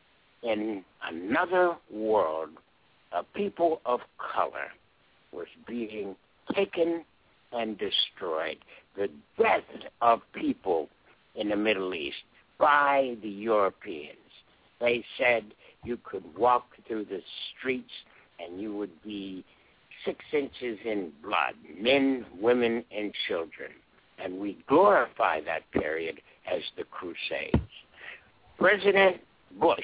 in another world, a people of color, was being taken and destroyed. The death of people in the Middle East by the Europeans. They said you could walk through the streets and you would be six inches in blood, men, women, and children. And we glorify that period as the Crusades. President Bush,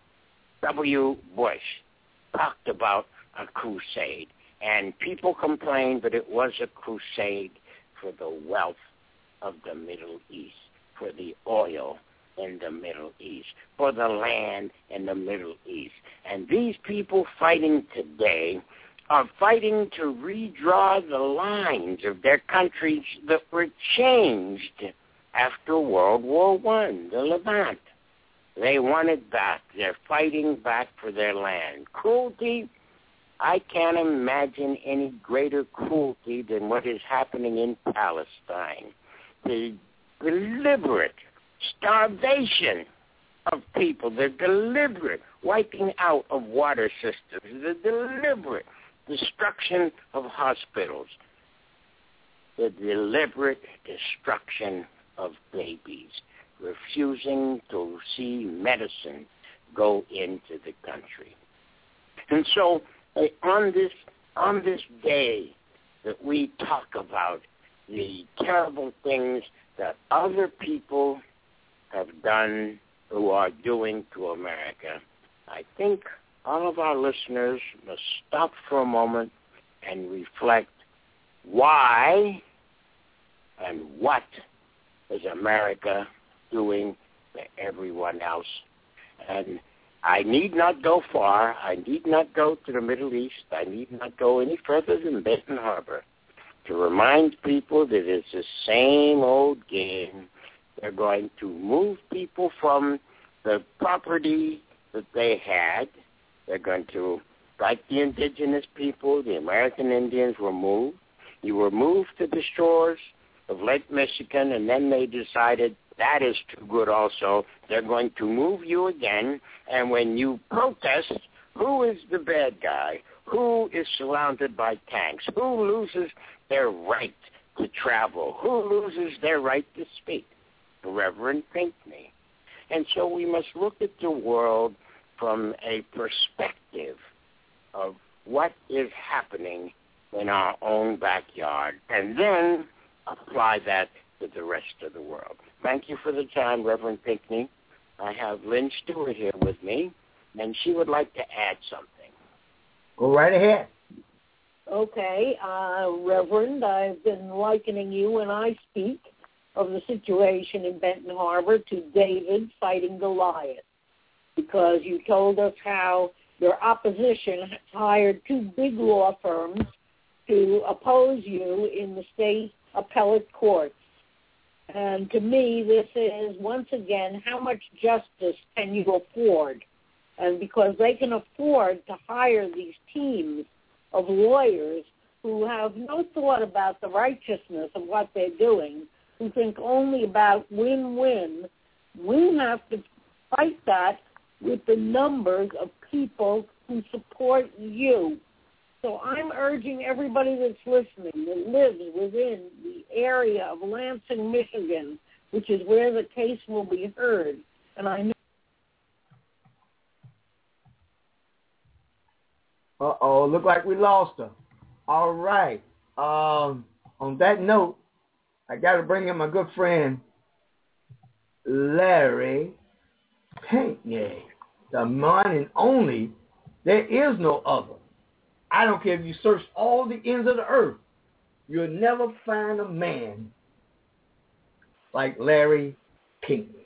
W. Bush, talked about a crusade, and people complained that it was a crusade for the wealth of the Middle East, for the oil in the Middle East, for the land in the Middle East. And these people fighting today are fighting to redraw the lines of their countries that were changed after World War One, the Levant. They want it back. They're fighting back for their land. Cruelty, I can't imagine any greater cruelty than what is happening in Palestine. The deliberate starvation of people, the deliberate wiping out of water systems, the deliberate destruction of hospitals, the deliberate destruction of babies, refusing to see medicine go into the country. And so uh, on this on this day that we talk about the terrible things that other people have done who are doing to America, I think all of our listeners must stop for a moment and reflect why and what is America doing to everyone else. And I need not go far. I need not go to the Middle East. I need not go any further than Benton Harbor to remind people that it's the same old game They're going to move people from the property that they had. They're going to, like the indigenous people, the American Indians were moved. You were moved to the shores of Lake Michigan, and then they decided that is too good also. They're going to move you again, and when you protest, who is the bad guy? Who is surrounded by tanks? Who loses their right to travel? Who loses their right to speak? Reverend Pinckney. And so we must look at the world from a perspective of what is happening in our own backyard, and then apply that to the rest of the world. Thank you for the time, Reverend Pinckney. I have Lynn Stewart here with me, and she would like to add something. Go right ahead. Okay, uh, Reverend, I've been likening you when I speak of the situation in Benton Harbor to David fighting Goliath, because you told us how your opposition hired two big law firms to oppose you in the state appellate courts. And to me, this is, once again, how much justice can you afford? And because they can afford to hire these teams of lawyers who have no thought about the righteousness of what they're doing, who think only about win-win, we have to fight that with the numbers of people who support you. So I'm urging everybody that's listening that lives within the area of Lansing, Michigan, which is where the case will be heard. And I know. Uh-oh, look like we lost her. All right. Um, on that note, I got to bring in my good friend, Larry Pinckney, the one and only. There is no other. I don't care if you search all the ends of the earth, you'll never find a man like Larry Pinckney.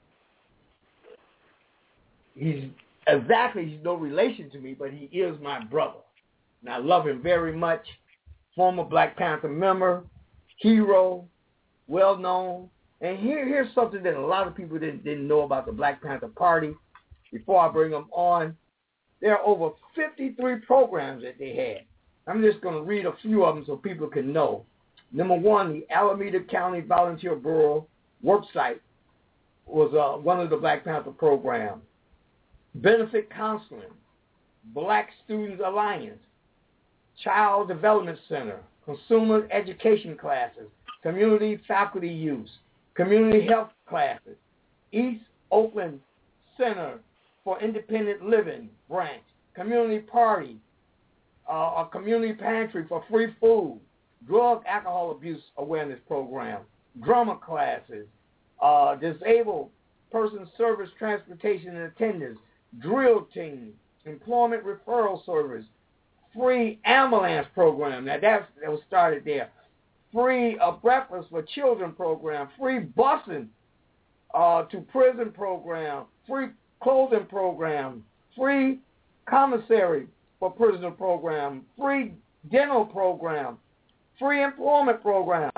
He's exactly, he's no relation to me, but he is my brother. And I love him very much. Former Black Panther member, hero, well-known. And here, here's something that a lot of people didn't, didn't know about the Black Panther Party. Before I bring them on, there are over fifty-three programs that they had. I'm just going to read a few of them so people can know. Number one, the Alameda County Volunteer Bureau worksite was uh, one of the Black Panther programs. Benefit Counseling, Black Students Alliance, Child Development Center, Consumer Education Classes, Community Faculty Use, Community Health Classes, East Oakland Center for Independent Living branch, Community Party, uh, a community pantry for free food, drug alcohol abuse awareness program, drama classes, uh, disabled person service transportation and attendance, drill team, employment referral service, free ambulance program. Now that's, that was started there. Free uh, breakfast for children program, free busing uh, to prison program, free clothing program, free commissary for prisoner program, free dental program, free employment program,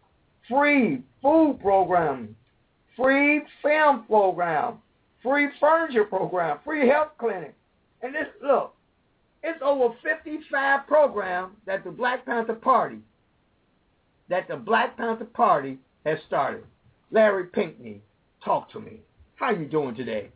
free food program, free film program, free furniture program, free health clinic. And this, look, it's over fifty-five programs that the Black Panther Party, that the Black Panther Party has started. Larry Pinckney, talk to me. How you doing today?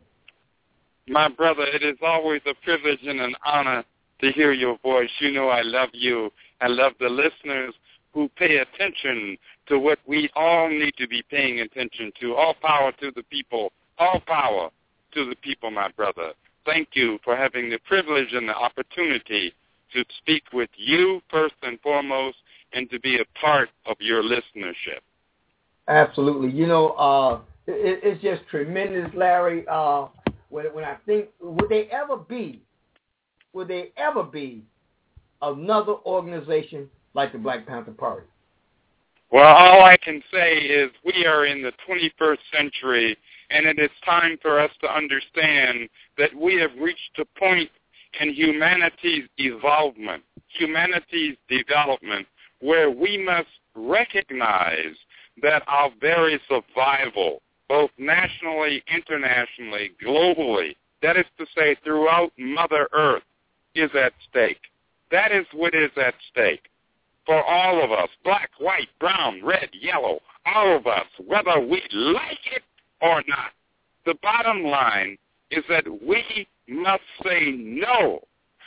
My brother, it is always a privilege and an honor to hear your voice. You know I love you. I love the listeners who pay attention to what we all need to be paying attention to. All power to the people. All power to the people, my brother. Thank you for having the privilege and the opportunity to speak with you first and foremost and to be a part of your listenership. Absolutely. You know, uh, it, it's just tremendous, Larry. Uh, when, when I think, would they ever be, would they ever be another organization like the Black Panther Party? Well, all I can say is we are in the twenty-first century, and it is time for us to understand that we have reached a point in humanity's evolvement, humanity's development, where we must recognize that our very survival, both nationally, internationally, globally, that is to say throughout Mother Earth, is at stake. That is what is at stake for all of us, black, white, brown, red, yellow, all of us, whether we like it or not. The bottom line is that we must say no,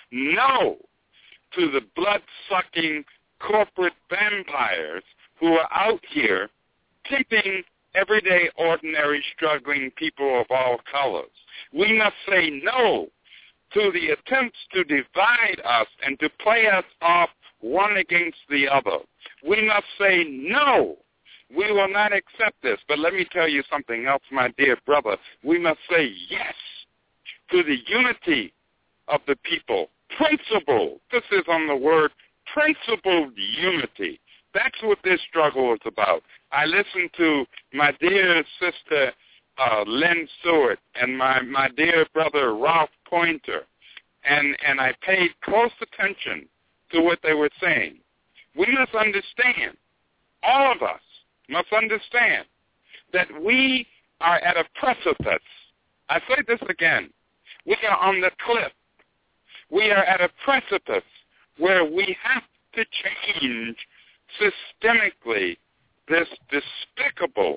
no to the blood-sucking corporate vampires who are out here keeping everyday, ordinary, struggling people of all colors. We must say no to the attempts to divide us and to play us off one against the other. We must say no. We will not accept this. But let me tell you something else, my dear brother. We must say yes to the unity of the people. Principle. This is on the word principled unity. That's what this struggle is about. I listened to my dear sister uh, Lynn Stewart and my, my dear brother Ralph Pointer, and, and I paid close attention to what they were saying. We must understand, all of us must understand, that we are at a precipice. I say this again. We are on the cliff. We are at a precipice where we have to change systemically this despicable,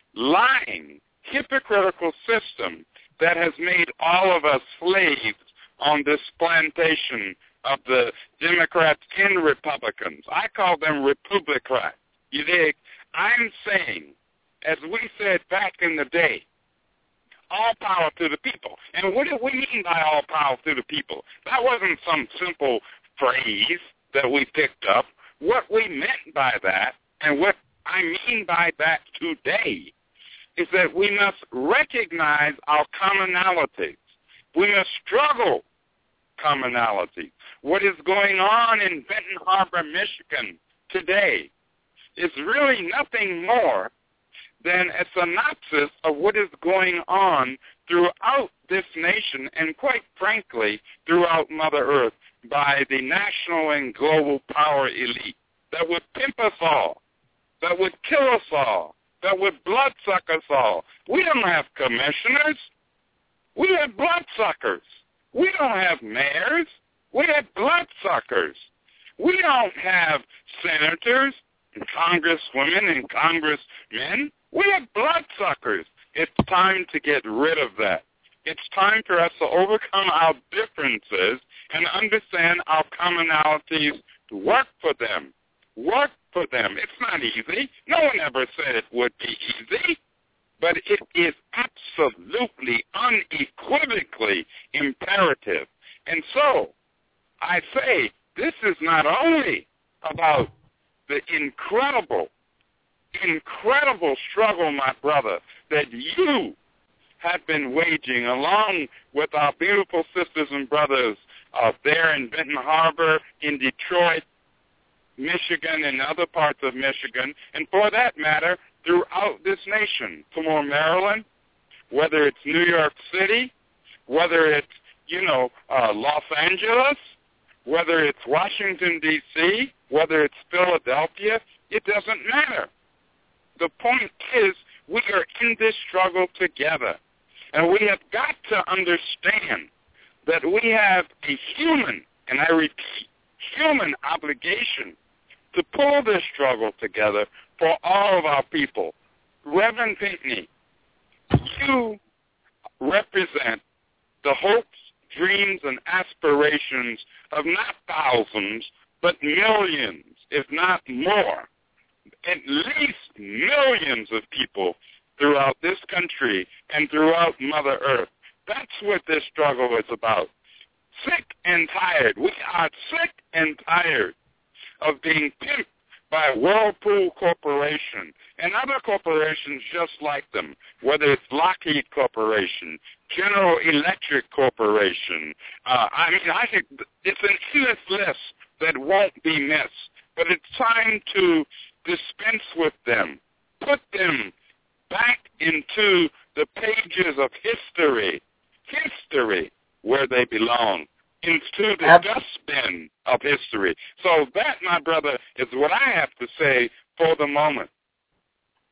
lying, hypocritical system that has made all of us slaves on this plantation of the Democrats and Republicans. I call them Republicrats. You dig? I'm saying, as we said back in the day, all power to the people. And what do we mean by all power to the people? That wasn't some simple phrase that we picked up. What we meant by that, and what I mean by that today, is that we must recognize our commonalities. We must struggle commonalities. What is going on in Benton Harbor, Michigan today is really nothing more than a synopsis of what is going on throughout this nation and, quite frankly, throughout Mother Earth by the national and global power elite that would pimp us all, that would kill us all, that would bloodsuck us all. We don't have commissioners. We have bloodsuckers. We don't have mayors. We have bloodsuckers. We don't have senators and congresswomen and congressmen. We have bloodsuckers. It's time to get rid of that. It's time for us to overcome our differences and understand our commonalities, to work for them. Work for them. It's not easy. No one ever said it would be easy. But it is absolutely, unequivocally imperative. And so, I say, this is not only about the incredible, incredible struggle, my brother, that you have been waging along with our beautiful sisters and brothers uh, there in Benton Harbor, in Detroit, Michigan, and other parts of Michigan, and for that matter, throughout this nation, Baltimore, Maryland, whether it's New York City, whether it's, you know, uh, Los Angeles, whether it's Washington, D C, whether it's Philadelphia, it doesn't matter. The point is we are in this struggle together, and we have got to understand that we have a human, and I repeat, human obligation to pull this struggle together for all of our people. Reverend Pinckney, you represent the hopes, dreams, and aspirations of not thousands, but millions, if not more, at least millions of people throughout this country and throughout Mother Earth. That's what this struggle is about. Sick and tired. We are sick and tired of being pimped by Whirlpool Corporation and other corporations just like them, whether it's Lockheed Corporation, General Electric Corporation. Uh, I mean, I think it's an endless list that won't be missed, but it's time to dispense with them, put them back into the pages of history, history where they belong, into the dustbin of history. So that, my brother, is what I have to say for the moment.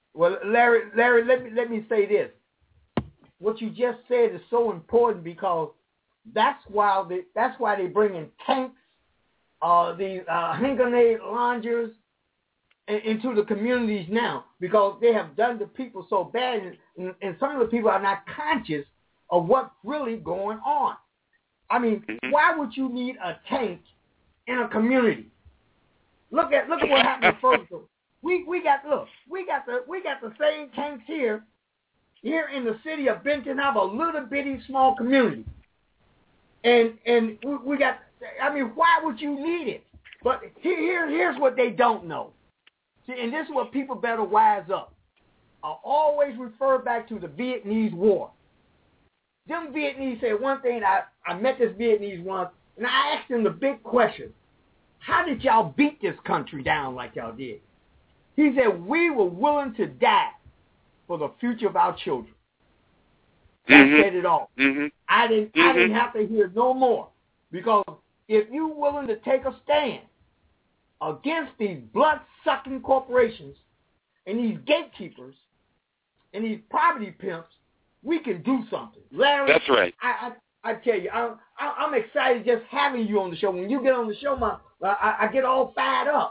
Well, Larry, Larry, let me let me say this. What you just said is so important because that's why they that's why they bring in tanks, uh, the uh, hand grenade launchers in, into the communities now because they have done the people so bad, and, and some of the people are not conscious of what's really going on. I mean, why would you need a tank in a community? Look at look at what happened in Ferguson. We we got look we got the we got the same tanks here here in the city of Benton Harbor, a little bitty small community, and and we, we got. I mean, why would you need it? But here, here here's what they don't know. See, and this is what people better wise up. I always refer back to the Vietnamese War. Them Vietnamese said one thing. I I met this Vietnamese once, and I asked him the big question: how did y'all beat this country down like y'all did? He said, we were willing to die for the future of our children. That mm-hmm. said it all. Mm-hmm. I didn't mm-hmm. I didn't have to hear no more. Because if you're willing to take a stand against these blood-sucking corporations and these gatekeepers and these property pimps, we can do something. Larry, that's right. I, I, I tell you, I, I, I'm excited just having you on the show. When you get on the show, my I, I get all fired up.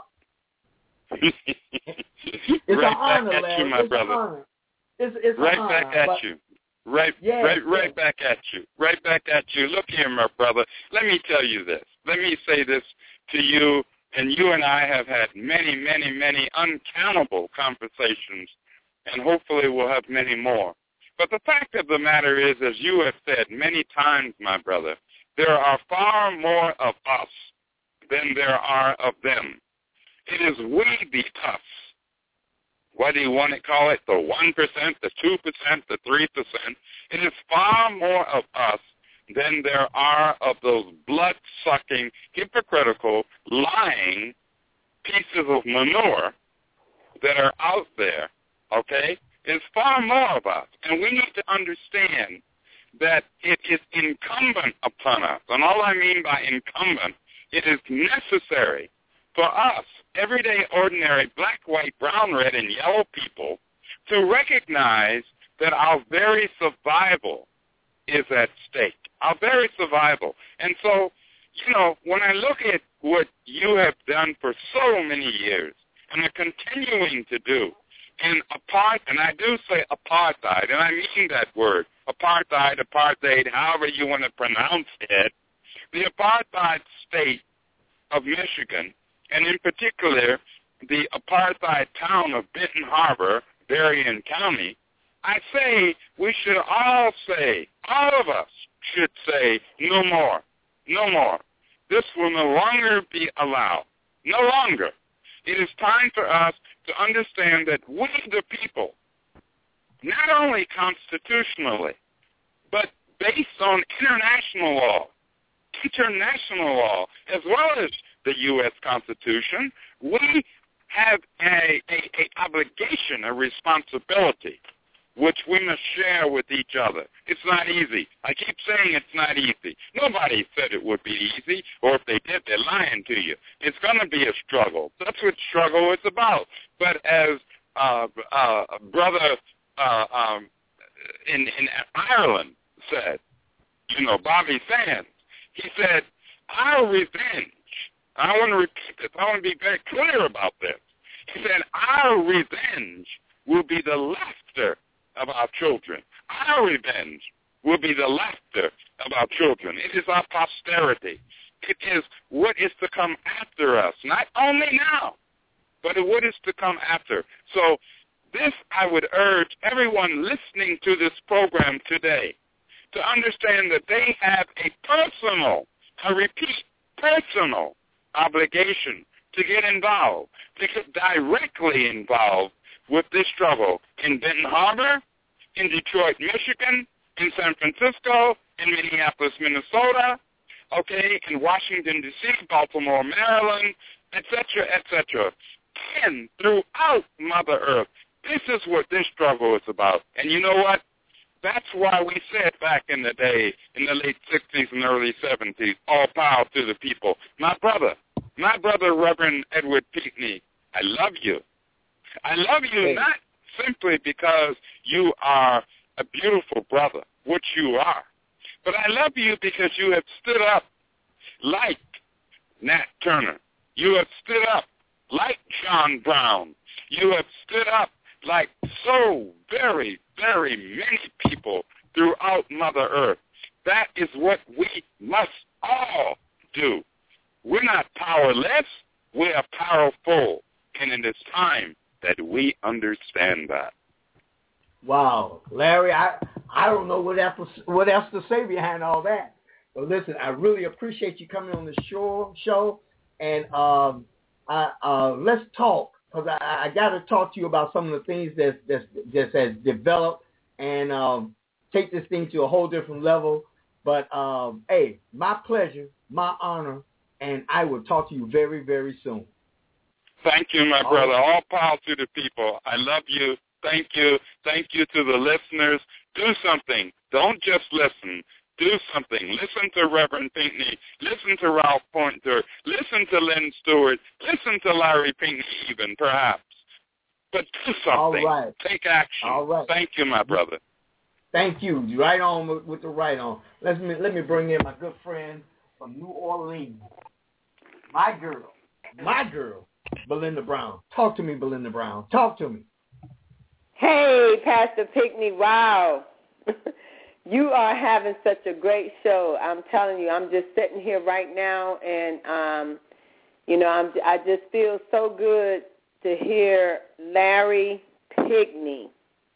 It's right an honor, back at Larry. you, my it's brother. An honor. It's, it's right an honor, back at but, you. Right, yes, right, right yes. back at you. Right back at you. Look here, my brother. Let me tell you this. Let me say this to you, and you and I have had many, many, many uncountable conversations, and hopefully we'll have many more. But the fact of the matter is, as you have said many times, my brother, there are far more of us than there are of them. It is we the us. What do you want to call it? The one percent, the two percent, the three percent. It is far more of us than there are of those blood-sucking, hypocritical, lying pieces of manure that are out there, okay? It's far more of us. And we need to understand that it is incumbent upon us. And all I mean by incumbent, it is necessary for us, everyday, ordinary, black, white, brown, red, and yellow people, to recognize that our very survival is at stake, our very survival. And so, you know, when I look at what you have done for so many years and are continuing to do in apart, and I do say apartheid, and I mean that word, apartheid, apartheid, however you want to pronounce it, the apartheid state of Michigan, and in particular, the apartheid town of Benton Harbor, Berrien County, I say we should all say, all of us should say, no more, no more. This will no longer be allowed, no longer. It is time for us to understand that we, the people, not only constitutionally, but based on international law, international law, as well as the U S Constitution, we have a, a, a obligation, a responsibility, which we must share with each other. It's not easy. I keep saying it's not easy. Nobody said it would be easy, or if they did, they're lying to you. It's going to be a struggle. That's what struggle is about. But as uh, uh, brother uh, um, in, in Ireland said, you know, Bobby Sands, he said, our revenge, I want to repeat this, I want to be very clear about this. He said, our revenge will be the laughter of our children. Our revenge will be the laughter of our children. It is our posterity. It is what is to come after us, not only now, but what is to come after. So this I would urge everyone listening to this program today to understand that they have a personal, I repeat, personal obligation to get involved, to get directly involved with this struggle in Benton Harbor, in Detroit, Michigan, in San Francisco, in Minneapolis, Minnesota, okay, in Washington, D C, Baltimore, Maryland, et cetera, et cetera, and throughout Mother Earth. This is what this struggle is about. And you know what? That's why we said back in the day, in the late sixties and early seventies, all power to the people. My brother, my brother, Reverend Edward Pinckney, I love you. I love you hey. not simply because you are a beautiful brother, which you are. But I love you because you have stood up like Nat Turner. You have stood up like John Brown. You have stood up like so very, very many people throughout Mother Earth. That is what we must all do. We're not powerless. We are powerful. And it is time that we understand that. Wow. Larry, I, I don't know what else, what else to say behind all that. But listen, I really appreciate you coming on the show, show and um, I, uh, let's talk, because I, I got to talk to you about some of the things that that that has developed and um, take this thing to a whole different level. But, um, hey, my pleasure, my honor, and I will talk to you very, very soon. Thank you, my brother. All power to the people. I love you. Thank you. Thank you to the listeners. Do something. Don't just listen. Do something. Listen to Reverend Pinckney. Listen to Ralph Pointer. Listen to Lynn Stewart. Listen to Larry Pinckney even, perhaps. But do something. All right. Take action. All right. Thank you, my brother. Thank you. Right on with, with the right on. Let me let me bring in my good friend from New Orleans. My girl. My girl, Belinda Brown. Talk to me, Belinda Brown. Talk to me. Hey, Pastor Pinckney. Wow. You are having such a great show. I'm telling you, I'm just sitting here right now, and, um, you know, I'm, I just feel so good to hear Larry Pinckney.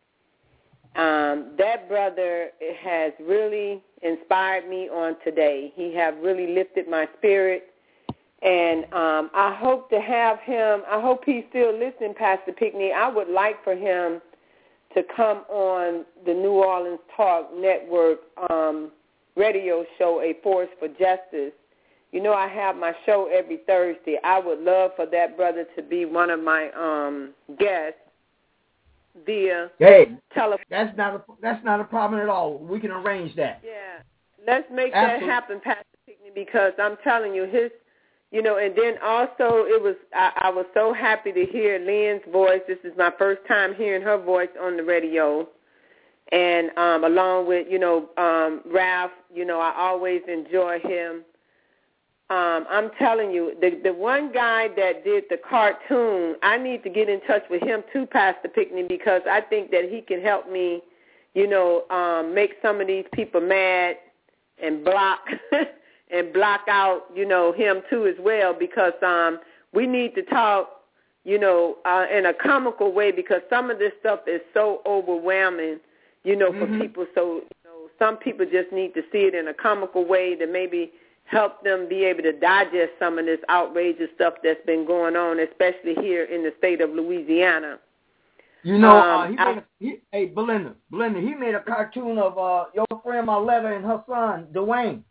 Um, that brother has really inspired me on today. He have really lifted my spirit, and um, I hope to have him. I hope he's still listening, Pastor Pinckney. I would like for him to come on the New Orleans Talk Network um, radio show, A Force for Justice. You know, I have my show every Thursday. I would love for that brother to be one of my um, guests via hey, telephone. That's not a that's not a problem at all. We can arrange that. Yeah, let's make Absolutely. that happen, Pastor Pinckney, because I'm telling you, his. You know, and then also it was, I, I was so happy to hear Lynn's voice. This is my first time hearing her voice on the radio. And um, along with, you know, um, Ralph, you know, I always enjoy him. Um, I'm telling you, the, the one guy that did the cartoon, I need to get in touch with him too, Pastor Pinckney, because I think that he can help me, you know, um, make some of these people mad and block and block out, you know, him too as well, because um, we need to talk, you know, uh, in a comical way, because some of this stuff is so overwhelming, you know, for mm-hmm. people. So, you know, some people just need to see it in a comical way to maybe help them be able to digest some of this outrageous stuff that's been going on, especially here in the state of Louisiana. You know, um, uh, he made a, he, hey, Belinda, Belinda, he made a cartoon of uh, your friend Marletta and her son, Dwayne.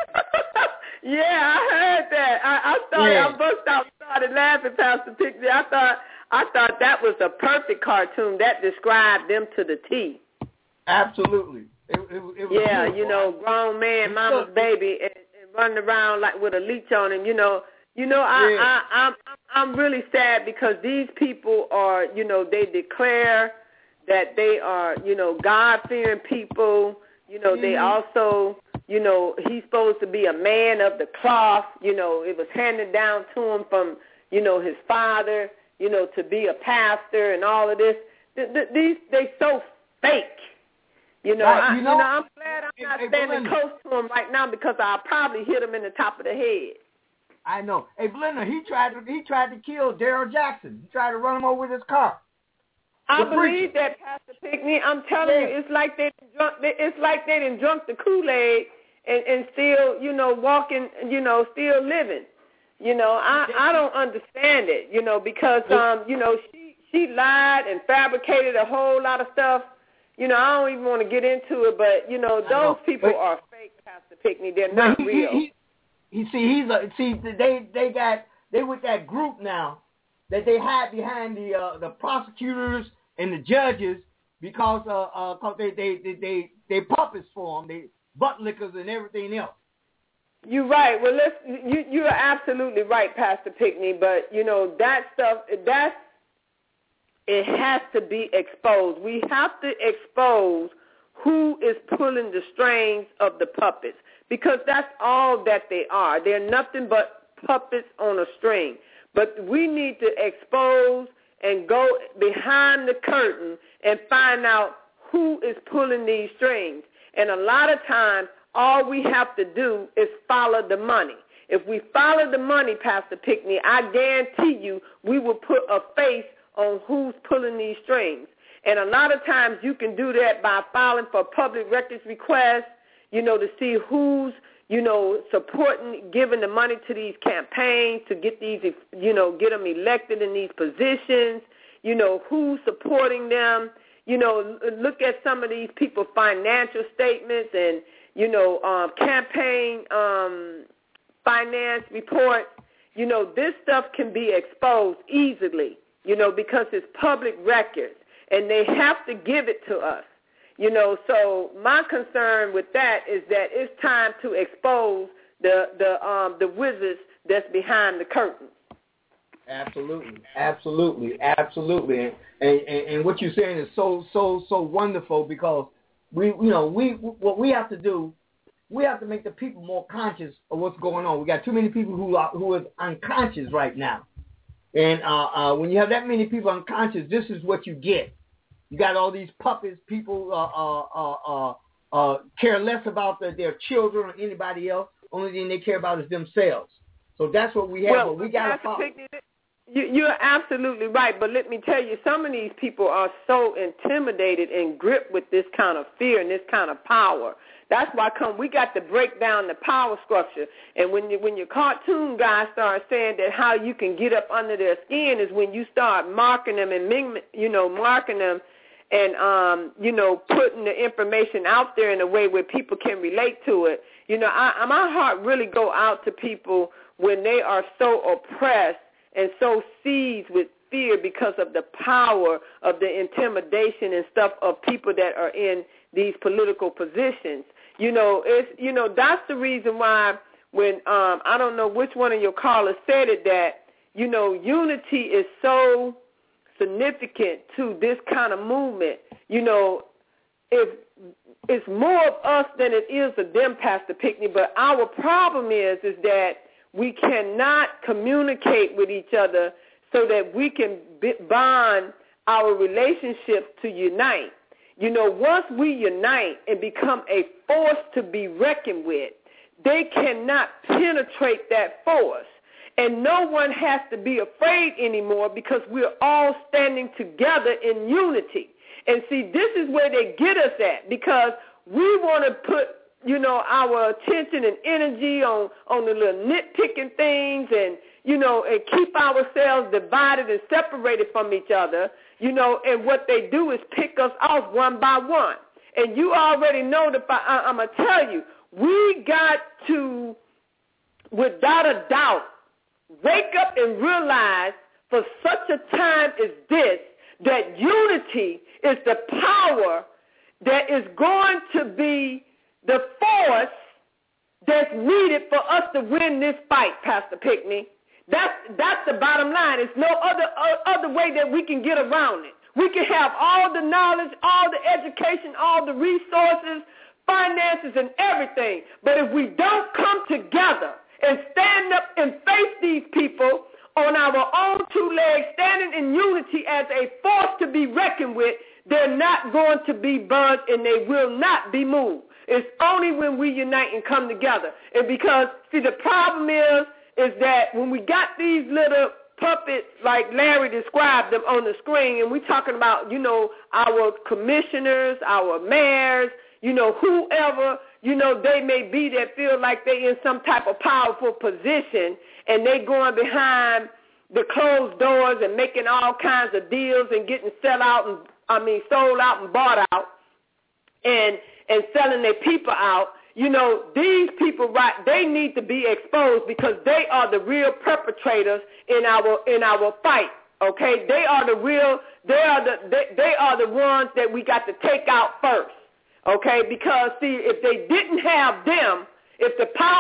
Yeah, I heard that. I, I started, yeah. I burst out, started laughing, Pastor Pinckney. I thought, I thought that was a perfect cartoon that described them to the T. Absolutely. It, it, it was yeah, beautiful. You know, grown man, mama's baby, and, and running around like with a leech on him. You know, you know, I, yeah. I, I'm, I'm really sad because these people are, you know, they declare that they are, you know, God-fearing people. You know, mm-hmm. they also. You know, he's supposed to be a man of the cloth. You know, it was handed down to him from, you know, his father, you know, to be a pastor and all of this. These, they so fake. You know, right, I, you know, you know, I'm glad I'm not hey, standing Belinda. close to him right now because I'll probably hit him in the top of the head. I know. Hey, Belinda, he tried to he tried to kill Daryl Jackson. He tried to run him over with his car. I the believe preacher. that, Pastor Pinckney. I'm telling yeah. you, it's like they drunk. It's like they done drunk the Kool-Aid. And, and still, you know, walking, you know, still living. You know, I, I don't understand it, you know, because, um, you know, she, she lied and fabricated a whole lot of stuff. You know, I don't even want to get into it, but, you know, those know, people but, are fake, Pastor Pinckney. They're not he, real. He, he, he, see, he's a, see, they, they got, they with that group now that they hide behind the, uh, the prosecutors and the judges because, uh, uh, cause they, they, they, they, they puppets for them. They, butt lickers and everything else. You're right. Well, let's, you you are absolutely right, Pastor Pinckney. But you know that stuff. That's it has to be exposed. We have to expose who is pulling the strings of the puppets, because that's all that they are. They're nothing but puppets on a string. But we need to expose and go behind the curtain and find out who is pulling these strings. And a lot of times, all we have to do is follow the money. If we follow the money, Pastor Pickney, I guarantee you we will put a face on who's pulling these strings. And a lot of times you can do that by filing for public records requests, you know, to see who's, you know, supporting, giving the money to these campaigns to get these, you know, get them elected in these positions, you know, who's supporting them. You know, look at some of these people's financial statements and, you know, um, campaign um, finance reports. You know, this stuff can be exposed easily, you know, because it's public records, and they have to give it to us. You know, so my concern with that is that it's time to expose the the um, the wizards that's behind the curtain. Absolutely, absolutely, absolutely, and, and and what you're saying is so so so wonderful, because we you know we what we have to do, we have to make the people more conscious of what's going on. We got too many people who are who is unconscious right now, and uh, uh, when you have that many people unconscious, this is what you get. You got all these puppets. People uh, uh, uh, uh, uh, care less about the, their children or anybody else. Only thing they care about is themselves. So that's what we have. Well, but we got to follow. You, you're absolutely right. But let me tell you, some of these people are so intimidated and gripped with this kind of fear and this kind of power. That's why come we got to break down the power structure. And when you, when your cartoon guys start saying that how you can get up under their skin is when you start marking them and, you know, marking them and, um, you know, putting the information out there in a way where people can relate to it. You know, I, my heart really go out to people when they are so oppressed and so seized with fear because of the power of the intimidation and stuff of people that are in these political positions. You know, it's you know that's the reason why when um, I don't know which one of your callers said it, that you know unity is so significant to this kind of movement. You know, if it's more of us than it is of them, Pastor Pickney. But our problem is is that we cannot communicate with each other so that we can bond our relationships to unite. You know, once we unite and become a force to be reckoned with, they cannot penetrate that force. And no one has to be afraid anymore because we're all standing together in unity. And see, this is where they get us at, because we want to put, you know, our attention and energy on, on the little nitpicking things and, you know, and keep ourselves divided and separated from each other, you know, and what they do is pick us off one by one. And you already know that I, I'm going to tell you, we got to, without a doubt, wake up and realize for such a time as this that unity is the power that is going to be the force that's needed for us to win this fight, Pastor Pickney. That's that's the bottom line. There's no other uh, other way that we can get around it. We can have all the knowledge, all the education, all the resources, finances, and everything. But if we don't come together and stand up and face these people on our own two legs, standing in unity as a force to be reckoned with, they're not going to be burnt and they will not be moved. It's only when we unite and come together. And because, see, the problem is, is that when we got these little puppets like Larry described them on the screen, and we're talking about, you know, our commissioners, our mayors, you know, whoever, you know, they may be that feel like they in some type of powerful position, and they going behind the closed doors and making all kinds of deals and getting sell out and, I mean, sold out and bought out and and selling their people out. You know, these people, right, they need to be exposed because they are the real perpetrators in our in our fight, okay? They are the real, they are the they, they are the ones that we got to take out first, okay? Because, see, if they didn't have them, if the powers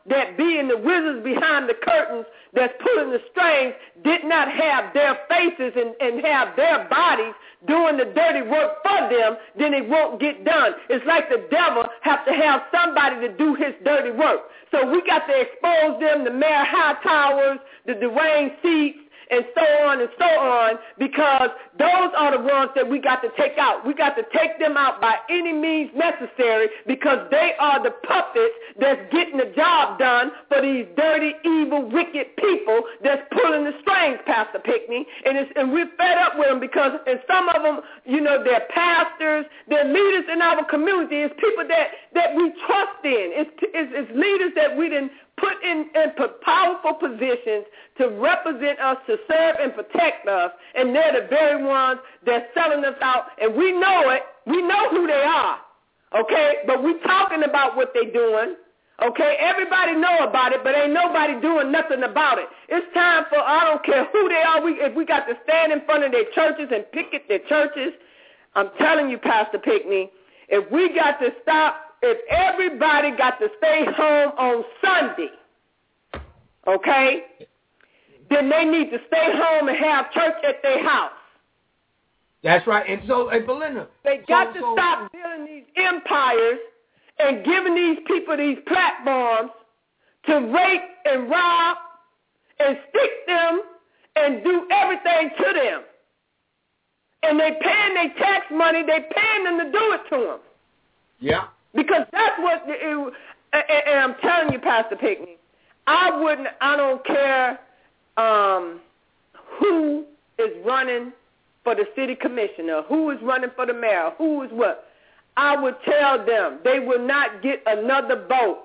that being the wizards behind the curtains that's pulling the strings did not have their faces and, and have their bodies doing the dirty work for them, then it won't get done. It's like the devil have to have somebody to do his dirty work. So we got to expose them, the Mayor Hightowers, the Dwayne Seats, and so on and so on, because those are the ones that we got to take out. We got to take them out by any means necessary, because they are the puppets that's getting the job done for these dirty, evil, wicked people that's pulling the strings, Pastor Pickney. And, it's, and we're fed up with them because, and some of them, you know, they're pastors, they're leaders in our community. It's people that, that we trust in. It's, it's, it's leaders that we didn't put in, in powerful positions to represent us, to serve and protect us, and they're the very ones that's selling us out, and we know it. We know who they are, okay? But we talking about what they're doing, okay? Everybody know about it, but ain't nobody doing nothing about it. It's time for, I don't care who they are, we, if we got to stand in front of their churches and picket their churches, I'm telling you, Pastor Pickney, if we got to stop, if everybody got to stay home on Sunday, okay, then they need to stay home and have church at their house. That's right. And so, hey, Belinda. They got so, to so, stop building these empires and giving these people these platforms to rape and rob and stick them and do everything to them. And they paying their tax money, they paying them to do it to them. Yeah. Because that's what, it, and I'm telling you, Pastor Pickney, I wouldn't, I don't care um, who is running for the city commissioner, who is running for the mayor, who is what. I would tell them they will not get another vote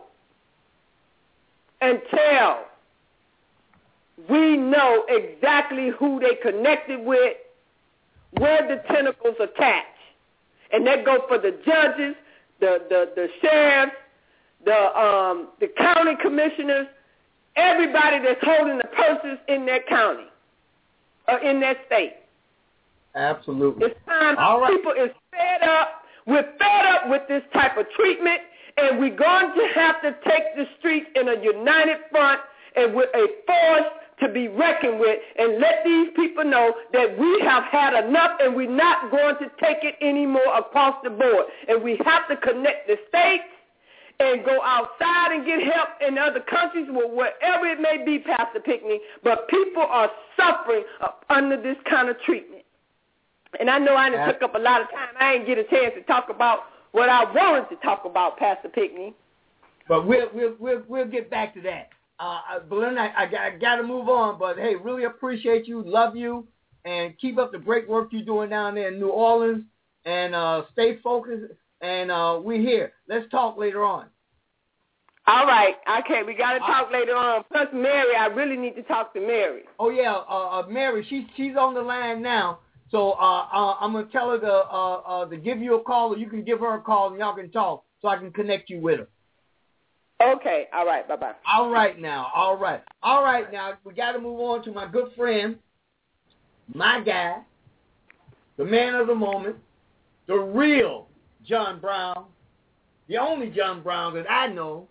until we know exactly who they connected with, where the tentacles attach. And that go for the judges, the, the, the sheriffs, the um, the county commissioners, everybody that's holding the purses in that county or in that state. Absolutely. It's time. All right. People is fed up. We're fed up with this type of treatment, and we're going to have to take the streets in a united front and with a force to be reckoned with, and let these people know that we have had enough and we're not going to take it anymore across the board. And we have to connect the states and go outside and get help in other countries, wherever it may be, Pastor Pickney. But people are suffering under this kind of treatment. And I know I done took up a lot of time. I didn't get a chance to talk about what I wanted to talk about, Pastor Pickney. But we'll we'll we'll, we'll get back to that. Uh, Belinda, I, I, I got to move on, but hey, really appreciate you, love you, and keep up the great work you're doing down there in New Orleans, and uh, stay focused, and uh, we're here. Let's talk later on. All right. Okay, we got to talk uh, later on. Plus, Mary, I really need to talk to Mary. Oh, yeah, uh, uh, Mary, she's, she's on the line now, so uh, uh, I'm going to tell her to, uh, uh, to give you a call, or you can give her a call, and y'all can talk, so I can connect you with her. Okay. All right. Bye-bye. All right now. All right. All right now. We got to move on to my good friend, my guy, the man of the moment, the real John Brown, the only John Brown that I know.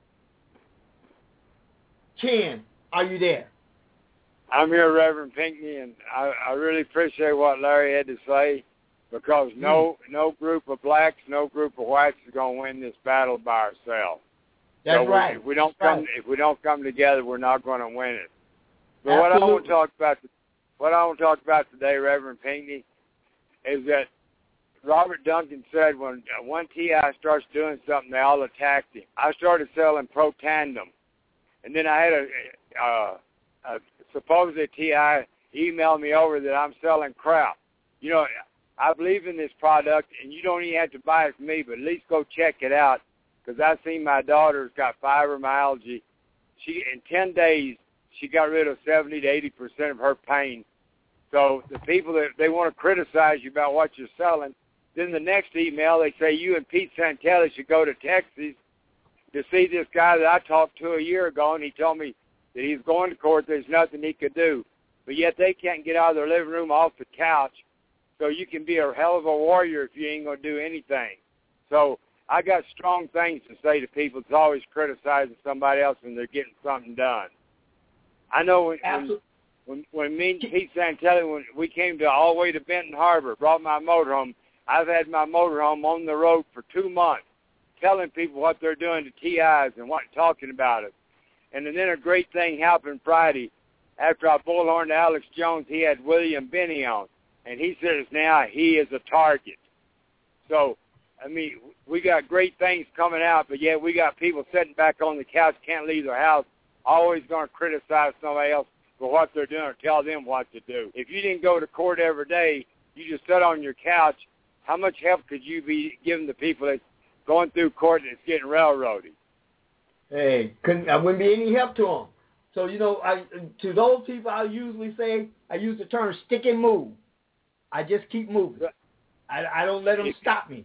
Ken, are you there? I'm here, Reverend Pinckney, and I, I really appreciate what Larry had to say, because no mm. no group of blacks, no group of whites is going to win this battle by ourselves. That's so right. If we don't That's come, right. if we don't come together, we're not going to win it. But Absolutely. what I want to talk about, what I want to talk about today, Reverend Pinckney, is that Robert Duncan said when one T I starts doing something, they all attacked him. I started selling Pro Tandem, and then I had a, a, a supposed T I email me over that I'm selling crap. You know, I believe in this product, and you don't even have to buy it from me, but at least go check it out. Because I've seen my daughter's got fibromyalgia. She in ten days she got rid of seventy to eighty percent of her pain. So the people that they want to criticize you about what you're selling, then the next email they say you and Pete Santelli should go to Texas to see this guy that I talked to a year ago, and he told me that he's going to court. There's nothing he could do, but yet they can't get out of their living room off the couch. So you can be a hell of a warrior if you ain't gonna do anything. So I got strong things to say to people. It's always criticizing somebody else when they're getting something done. I know when when, when, when me and Pete Santelli, when we came to all the way to Benton Harbor, brought my motorhome, I've had my motorhome on the road for two months, telling people what they're doing to T Is and what talking about it. And then a great thing happened Friday. After I bullhorned Alex Jones, he had William Benny on, and he says now he is a target. So, I mean, we got great things coming out, but yet we got people sitting back on the couch, can't leave their house, always going to criticize somebody else for what they're doing or tell them what to do. If you didn't go to court every day, you just sat on your couch, how much help could you be giving the people that's going through court and it's getting railroaded? Hey, couldn't, I wouldn't be any help to them. So, you know, I, to those people, I usually say, I use the term stick and move. I just keep moving. I, I don't let them stop me.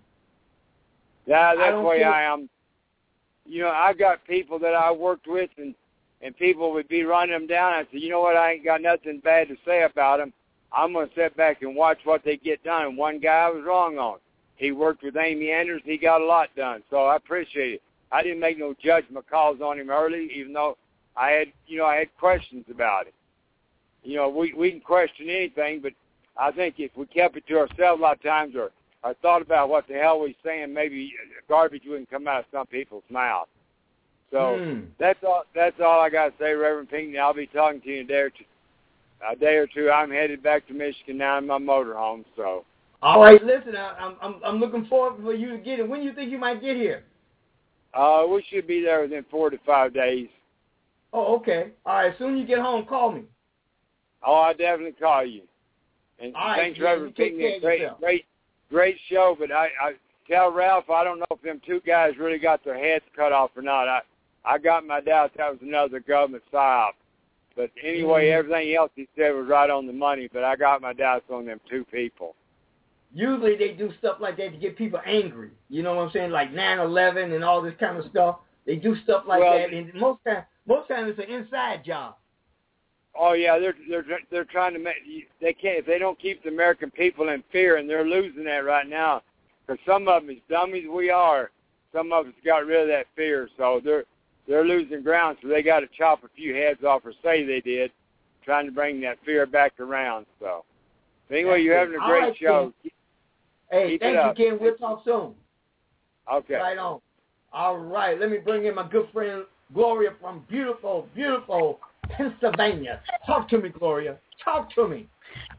Yeah, that's the way I am. You know, I got people that I worked with, and, and people would be running them down. I said, you know what, I ain't got nothing bad to say about them. I'm going to sit back and watch what they get done. And one guy I was wrong on. He worked with Amy Anders. He got a lot done, so I appreciate it. I didn't make no judgment calls on him early, even though I had, you know, I had questions about it. You know, we we can question anything, but I think if we kept it to ourselves a lot of times, or, or thought about what the hell we're saying, maybe garbage wouldn't come out of some people's mouth. So mm. that's all. That's all I got to say, Reverend Pinckney. I'll be talking to you in a day or two. A day or two. I'm headed back to Michigan now in my motorhome. So. All right, listen. I, I'm I'm I'm looking forward for you to get it. When do you think you might get here? Uh, we should be there within four to five days. Oh, okay. All right. As soon as you get home, call me. Oh, I'll definitely call you. And all right, thanks, Reverend Pinckney. Great, great, great show. But I, I tell Ralph, I don't know if them two guys really got their heads cut off or not. I, I got my doubts that was another government psyop. But anyway, mm-hmm. everything else he said was right on the money. But I got my doubts on them two people. Usually they do stuff like that to get people angry. You know what I'm saying? Like nine eleven and all this kind of stuff. They do stuff like well, that, and most times, most times it's an inside job. Oh yeah, they're they're they're trying to make they can't if they don't keep the American people in fear, and they're losing that right now. Because some of them, as dumb as we are, some of us got rid of that fear, so they're they're losing ground. So they got to chop a few heads off, or say they did, trying to bring that fear back around. So but anyway, That's you're having a great right, show. Ken. Hey, Keep thank you, Ken. We'll talk soon. Okay. Right on. All right. Let me bring in my good friend Gloria from beautiful, beautiful Pennsylvania. Talk to me, Gloria. Talk to me.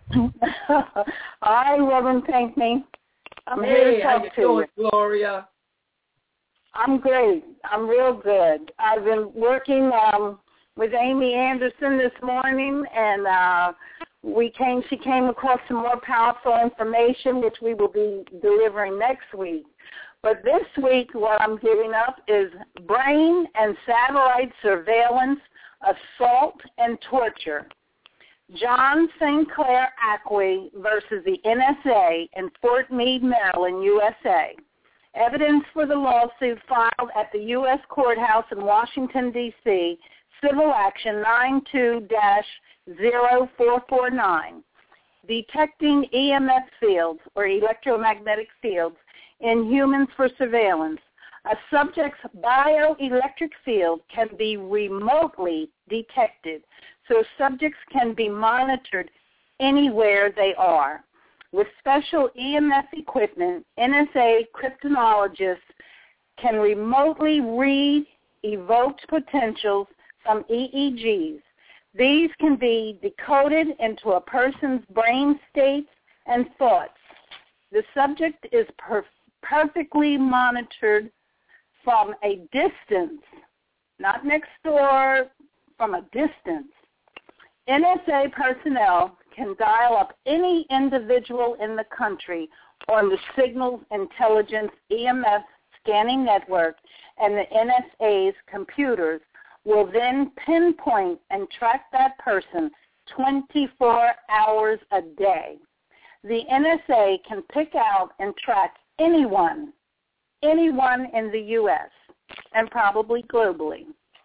Hi, Reverend Pinckney. I'm hey, here to talk how you to doing, you. Gloria? I'm great. I'm real good. I've been working um, with Amy Anderson this morning, and uh, we came. She came across some more powerful information, which we will be delivering next week. But this week, what I'm giving up is brain and satellite surveillance, assault, and torture. John Sinclair Acquis versus the N S A in Fort Meade, Maryland, U S A. Evidence for the lawsuit filed at the U S Courthouse in Washington, D C, Civil Action nine two dash zero four four nine. Detecting E M F fields, or electromagnetic fields, in humans for surveillance. A subject's bioelectric field can be remotely detected, so subjects can be monitored anywhere they are. With special E M F equipment, N S A cryptonologists can remotely read evoked potentials from E E Gs. These can be decoded into a person's brain states and thoughts. The subject is per- perfectly monitored from a distance, not next door, from a distance. N S A personnel can dial up any individual in the country on the Signals Intelligence E M F scanning network, and the N S A's computers will then pinpoint and track that person twenty-four hours a day. The N S A can pick out and track anyone, anyone in the U S and probably globally.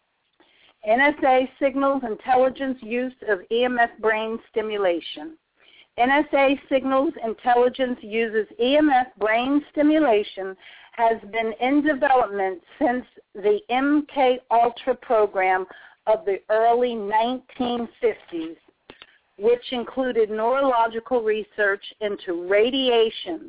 N S A signals intelligence use of E M F brain stimulation. N S A signals intelligence uses E M F brain stimulation has been in development since the M K Ultra program of the early nineteen fifties, which included neurological research into radiation,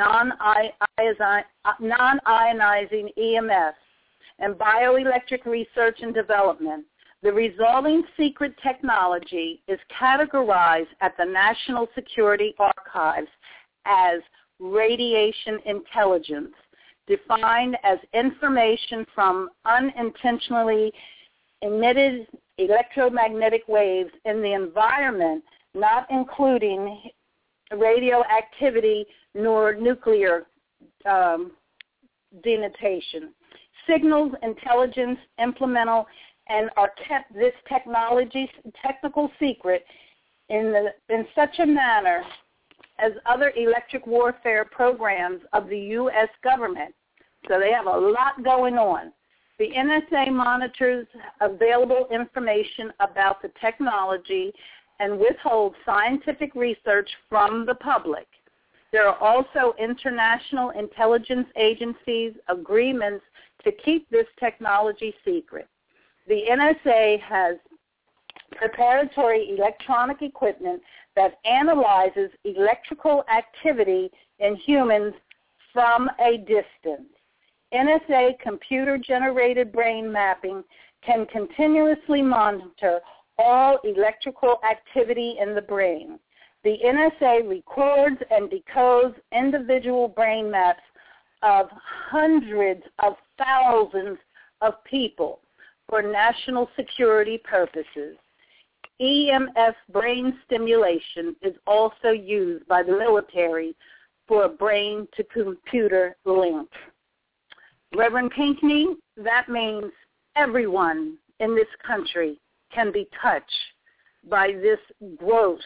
non-ionizing E M S, and bioelectric research and development. The resulting secret technology is categorized at the National Security Archives as radiation intelligence, defined as information from unintentionally emitted electromagnetic waves in the environment, not including radioactivity nor nuclear um, denotation. Signals, intelligence, implemental, and are kept this technology technical secret in the in such a manner as other electric warfare programs of the U S government. So they have a lot going on. The N S A monitors available information about the technology and withholds scientific research from the public. There are also international intelligence agencies' agreements to keep this technology secret. The N S A has preparatory electronic equipment that analyzes electrical activity in humans from a distance. N S A computer-generated brain mapping can continuously monitor all electrical activity in the brain. The N S A records and decodes individual brain maps of hundreds of thousands of people for national security purposes. E M F brain stimulation is also used by the military for a brain-to-computer link. Reverend Pinckney, that means everyone in this country can be touched by this gross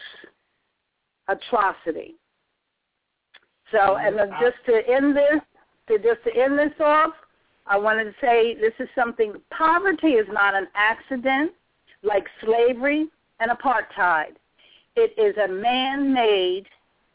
atrocity. So, and just to end this, to just to end this off, I wanted to say this is something, poverty is not an accident like slavery and apartheid. It is a man-made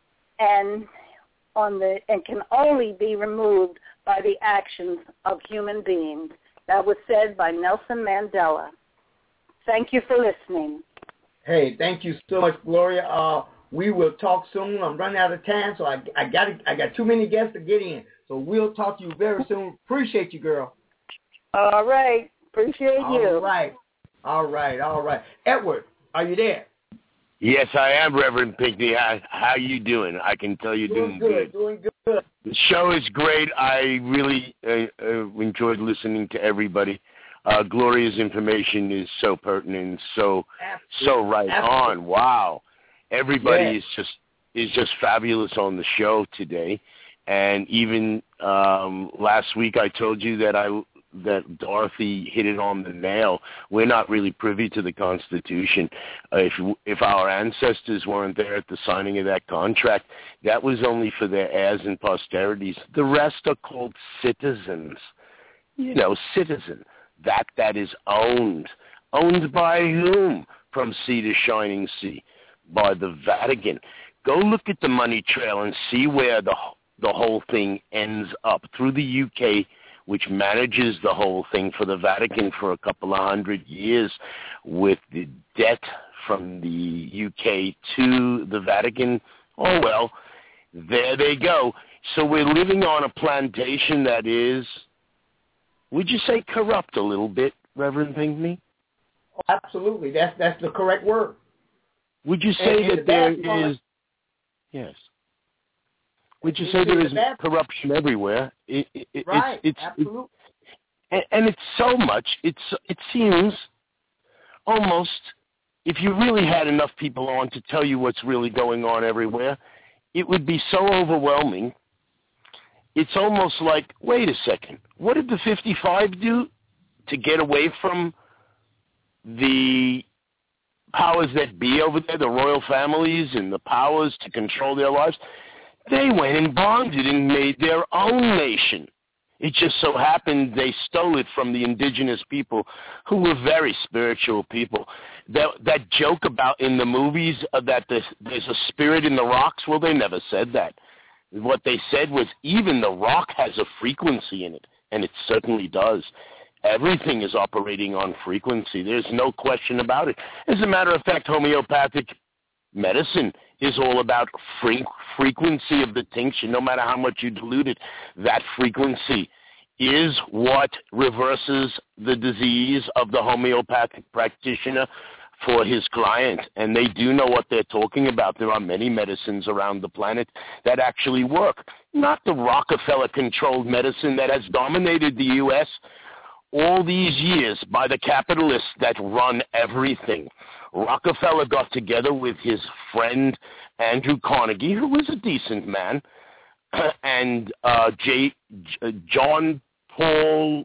and on the and can only be removed by the actions of human beings. That was said by Nelson Mandela. Thank you for listening. Hey, thank you so much, Gloria. Uh, we will talk soon. I'm running out of time, so I, I got I got too many guests to get in. So we'll talk to you very soon. Appreciate you, girl. All right. Appreciate all you. All right. All right. All right. Edward, are you there? Yes, I am, Reverend Pinckney. How, how you doing? I can tell you're doing, doing good. good. Doing good. The show is great. I really uh, uh, enjoyed listening to everybody. Uh, Gloria's information is so pertinent, so Absolutely. so right Absolutely. on. Wow, everybody yes. is just is just fabulous on the show today. And even um, last week, I told you that I that Dorothy hit it on the nail. We're not really privy to the Constitution. Uh, if if our ancestors weren't there at the signing of that contract, that was only for their heirs and posterities. The rest are called citizens. You know, citizen. That that is owned. Owned by whom? From sea to shining sea. By the Vatican. Go look at the money trail and see where the the whole thing ends up. Through the U K, which manages the whole thing for the Vatican for a couple of hundred years, with the debt from the U K to the Vatican. Oh, well, there they go. So we're living on a plantation that is, would you say corrupt a little bit, Reverend Pinckney? Absolutely. That's that's the correct word. Would you say and, that and there is, is, yes. Would you say there is corruption everywhere? It, it, right, it's, it's, absolutely. It, and it's so much, it's, it seems almost, if you really had enough people on to tell you what's really going on everywhere, it would be so overwhelming. It's almost like, wait a second, what did the fifty-five do to get away from the powers that be over there, the royal families and the powers to control their lives? They went and bonded and made their own nation. It just so happened they stole it from the indigenous people who were very spiritual people. That that joke about in the movies uh, that there's, there's a spirit in the rocks, well, they never said that. What they said was even the rock has a frequency in it, and it certainly does. Everything is operating on frequency. There's no question about it. As a matter of fact, homeopathic medicine is all about fre- frequency of the tincture. No matter how much you dilute it, that frequency is what reverses the disease of the homeopathic practitioner for his client. And they do know what they're talking about. There are many medicines around the planet that actually work. Not the Rockefeller-controlled medicine that has dominated the U S all these years by the capitalists that run everything. Rockefeller got together with his friend Andrew Carnegie, who was a decent man, and uh, J, J, John Paul,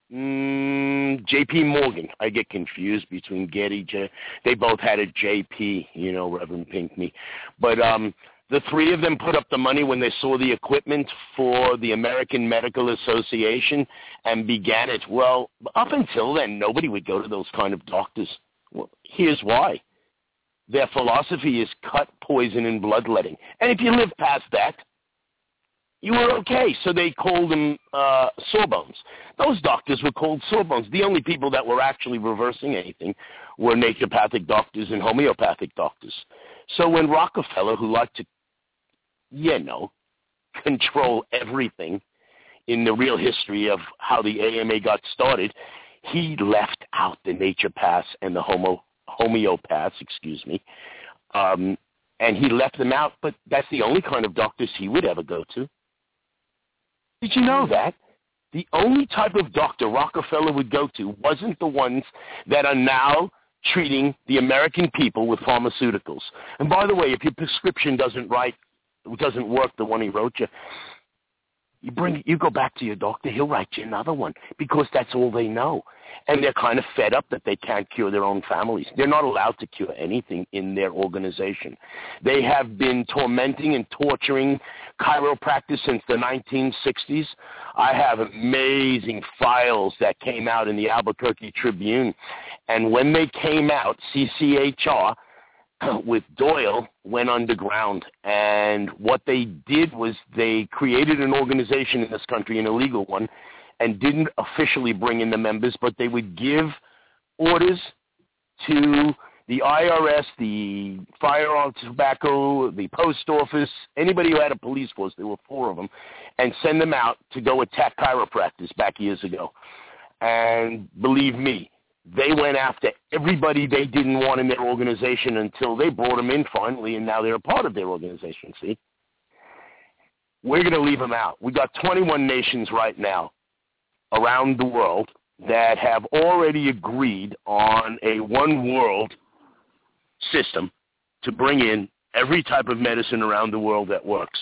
mm, J P Morgan. I get confused between Getty. J, they both had a J P, you know, Reverend Pinckney. But um, the three of them put up the money when they saw the equipment for the American Medical Association and began it. Well, up until then, nobody would go to those kind of doctors. Well, here's why. Their philosophy is cut, poison, and bloodletting. And if you live past that, you were okay. So they called them uh, sawbones. Those doctors were called sawbones. The only people that were actually reversing anything were naturopathic doctors and homeopathic doctors. So when Rockefeller, who liked to, you know, control everything in the real history of how the A M A got started, he left out the naturopaths and the homo, homeopaths, excuse me, um, and he left them out, but that's the only kind of doctors he would ever go to. Did you know that? The only type of doctor Rockefeller would go to wasn't the ones that are now treating the American people with pharmaceuticals. And by the way, if your prescription doesn't write, doesn't work, the one he wrote you, you bring, you go back to your doctor, he'll write you another one because that's all they know. And they're kind of fed up that they can't cure their own families. They're not allowed to cure anything in their organization. They have been tormenting and torturing chiropractic since the nineteen sixties. I have amazing files that came out in the Albuquerque Tribune. And when they came out, C C H R with Doyle went underground, and what they did was they created an organization in this country, an illegal one, and didn't officially bring in the members, but they would give orders to the I R S, the firearms, tobacco, the post office, anybody who had a police force, there were four of them, and send them out to go attack chiropractors back years ago. And believe me, they went after everybody they didn't want in their organization until they brought them in finally, and now they're a part of their organization, see? We're going to leave them out. We got twenty-one nations right now around the world that have already agreed on a one-world system to bring in every type of medicine around the world that works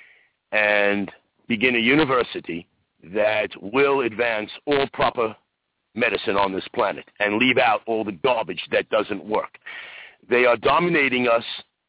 and begin a university that will advance all proper medicine on this planet and leave out all the garbage that doesn't work. They are dominating us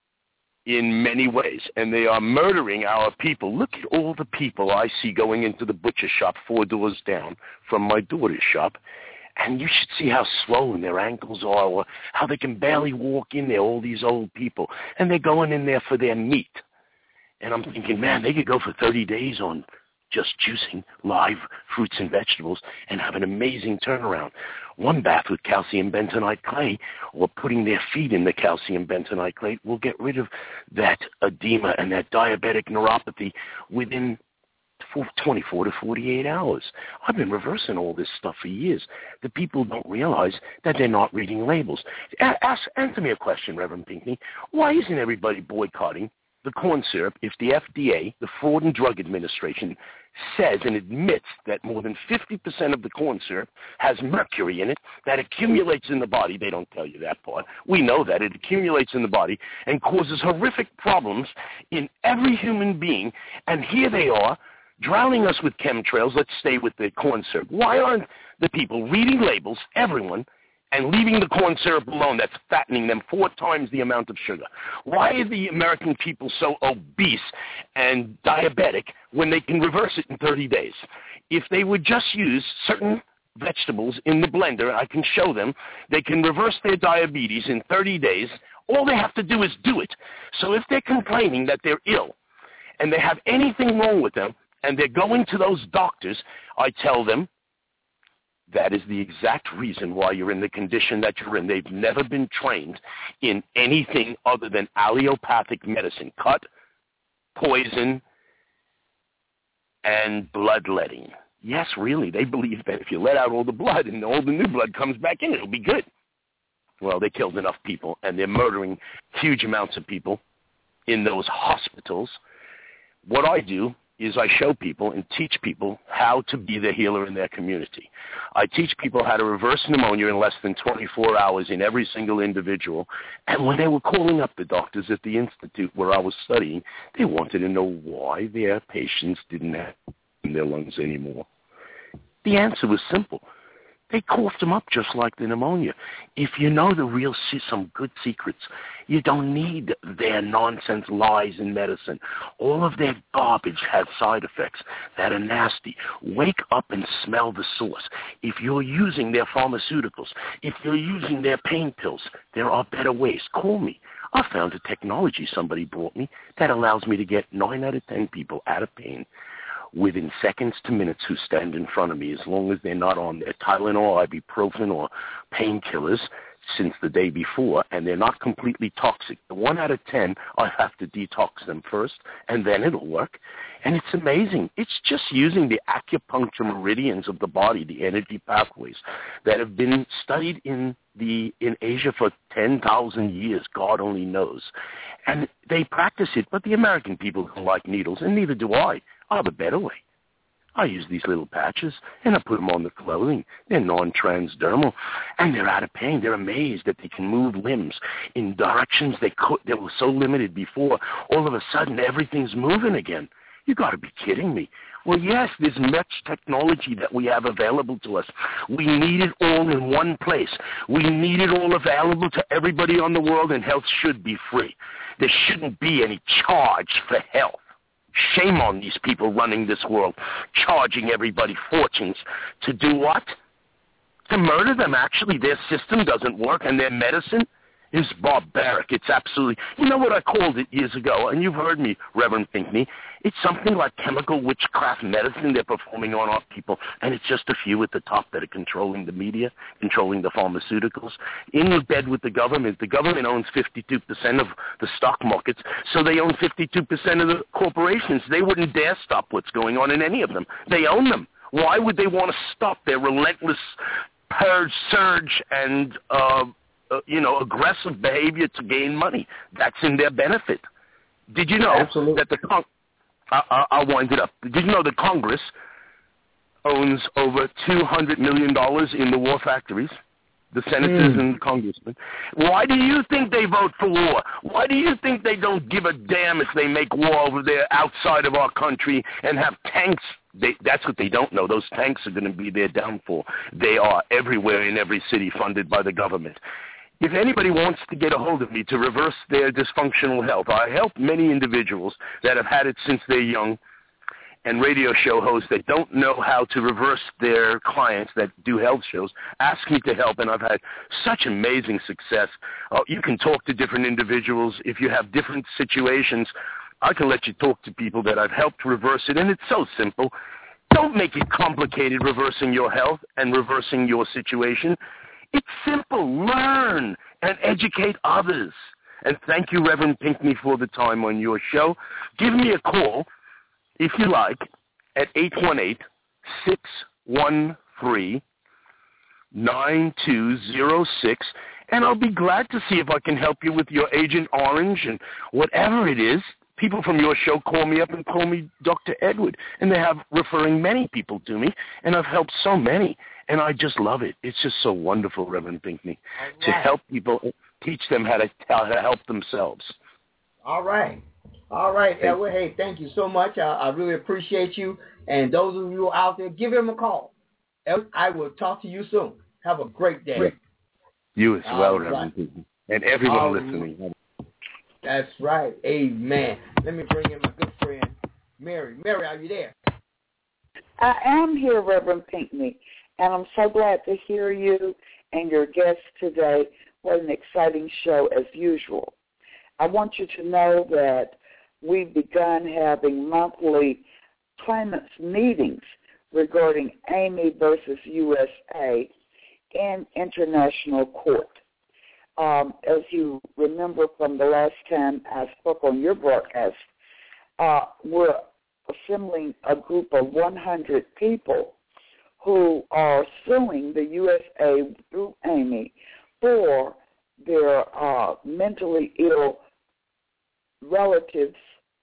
in many ways, and they are murdering our people. Look at all the people I see going into the butcher shop four doors down from my daughter's shop, and you should see how swollen their ankles are or how they can barely walk in there, all these old people, and they're going in there for their meat. And I'm thinking, man, they could go for thirty days on just juicing live fruits and vegetables and have an amazing turnaround. One bath with calcium bentonite clay or putting their feet in the calcium bentonite clay will get rid of that edema and that diabetic neuropathy within twenty-four to forty-eight hours. I've been reversing all this stuff for years. The people don't realize that they're not reading labels. Ask, answer me a question, Reverend Pinckney. Why isn't everybody boycotting the corn syrup if the F D A, the Food and Drug Administration, says and admits that more than fifty percent of the corn syrup has mercury in it that accumulates in the body? They don't tell you that part. We know that it accumulates in the body and causes horrific problems in every human being, and here they are drowning us with chemtrails. Let's stay with the corn syrup. Why aren't the people reading labels, everyone, and leaving the corn syrup alone that's fattening them four times the amount of sugar? Why are the American people so obese and diabetic when they can reverse it in thirty days? If they would just use certain vegetables in the blender, I can show them, they can reverse their diabetes in thirty days. All they have to do is do it. So if they're complaining that they're ill and they have anything wrong with them, and they're going to those doctors, I tell them, that is the exact reason why you're in the condition that you're in. They've never been trained in anything other than allopathic medicine, cut, poison, and bloodletting. Yes, really, they believe that if you let out all the blood and all the new blood comes back in, it'll be good. Well, they killed enough people, and they're murdering huge amounts of people in those hospitals. What I do is I show people and teach people how to be the healer in their community. I teach people how to reverse pneumonia in less than twenty-four hours in every single individual. And when they were calling up the doctors at the institute where I was studying, they wanted to know why their patients didn't have in their lungs anymore. The answer was simple. They coughed them up just like the pneumonia. If you know the real, some good secrets, you don't need their nonsense lies in medicine. All of their garbage has side effects that are nasty. Wake up and smell the source. If you're using their pharmaceuticals, if you're using their pain pills, there are better ways. Call me. I found a technology somebody brought me that allows me to get nine out of ten people out of pain within seconds to minutes who stand in front of me, as long as they're not on their Tylenol, ibuprofen, or painkillers since the day before, and they're not completely toxic. The one out of ten, I have to detox them first, and then it'll work. And it's amazing. It's just using the acupuncture meridians of the body, the energy pathways, that have been studied in the in Asia for ten thousand years. God only knows. And they practice it, but the American people don't like needles, and neither do I. I have a better way. I use these little patches, and I put them on the clothing. They're non-transdermal, and they're out of pain. They're amazed that they can move limbs in directions they could, that were so limited before. All of a sudden, everything's moving again. You got to be kidding me. Well, yes, there's much technology that we have available to us. We need it all in one place. We need it all available to everybody on the world, and health should be free. There shouldn't be any charge for health. Shame on these people running this world, charging everybody fortunes to do what? To murder them. Actually, their system doesn't work, and their medicine is barbaric. It's absolutely, you know what I called it years ago, and you've heard me, Reverend Pinckney. It's something like chemical witchcraft medicine they're performing on our people, and it's just a few at the top that are controlling the media, controlling the pharmaceuticals, in bed with the government. The government owns fifty-two percent of the stock markets, so they own fifty-two percent of the corporations. They wouldn't dare stop what's going on in any of them. They own them. Why would they want to stop their relentless purge, surge, and uh, uh, you know, aggressive behavior to gain money? That's in their benefit. Did you know Absolutely. that the Con- I, I'll wind it up. Did you know that Congress owns over two hundred million dollars in the war factories? The senators mm. and congressmen. Why do you think they vote for war? Why do you think they don't give a damn if they make war over there outside of our country and have tanks? They, that's what they don't know. Those tanks are going to be their downfall. They are everywhere in every city funded by the government. If anybody wants to get a hold of me to reverse their dysfunctional health, I help many individuals that have had it since they're young, and radio show hosts that don't know how to reverse their clients that do health shows ask me to help, and I've had such amazing success. Uh, you can talk to different individuals. If you have different situations, I can let you talk to people that I've helped reverse it, and it's so simple. Don't make it complicated, reversing your health and reversing your situation. It's simple. Learn and educate others. And thank you, Reverend Pinckney, for the time on your show. Give me a call, if you like, at eight one eight, six one three, nine two zero six, and I'll be glad to see if I can help you with your Agent Orange and whatever it is. People from your show call me up and call me Doctor Edward, and they have referring many people to me, and I've helped so many, and I just love it. It's just so wonderful, Reverend Pinckney, right. to help people, teach them how to, how to help themselves. All right. All right, Edward. Hey, thank you so much. I, I really appreciate you. And those of you out there, give him a call. I will talk to you soon. Have a great day. Great. You as well, Reverend Pinckney, and everyone All listening. Right. That's right. Amen. Let me bring in my good friend, Mary. Mary, are you there? I am here, Reverend Pinckney, and I'm so glad to hear you and your guests today. What an exciting show, as usual. I want you to know that we've begun having monthly claimants meetings regarding Amy versus U S A in international court. Um, as you remember from the last time I spoke on your broadcast, uh, we're assembling a group of one hundred people who are suing the U S A through Amy for their uh, mentally ill relatives'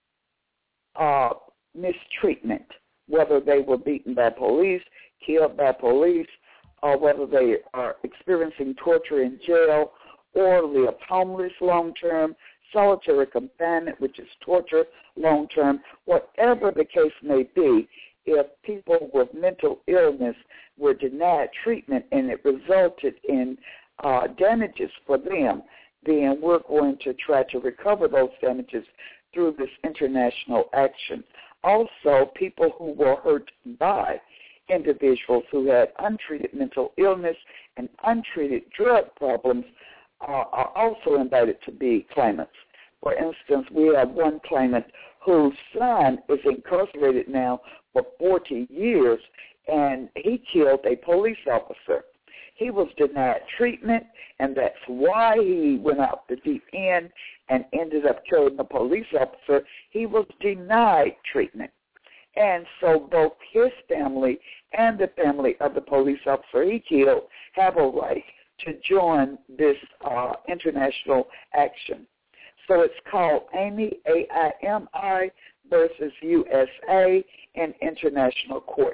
uh, mistreatment, whether they were beaten by police, killed by police, or whether they are experiencing torture in jail, or live homeless long-term, solitary confinement, which is torture long-term, whatever the case may be. If people with mental illness were denied treatment and it resulted in uh, damages for them, then we're going to try to recover those damages through this international action. Also, people who were hurt by individuals who had untreated mental illness and untreated drug problems uh, are also invited to be claimants. For instance, we have one claimant whose son is incarcerated now for forty years, and he killed a police officer. He was denied treatment, and that's why he went out the deep end and ended up killing the police officer. He was denied treatment. And so both his family and the family of the police officer he killed have a right to join this uh, international action. So it's called Amy, A I M I, versus U S A in international court.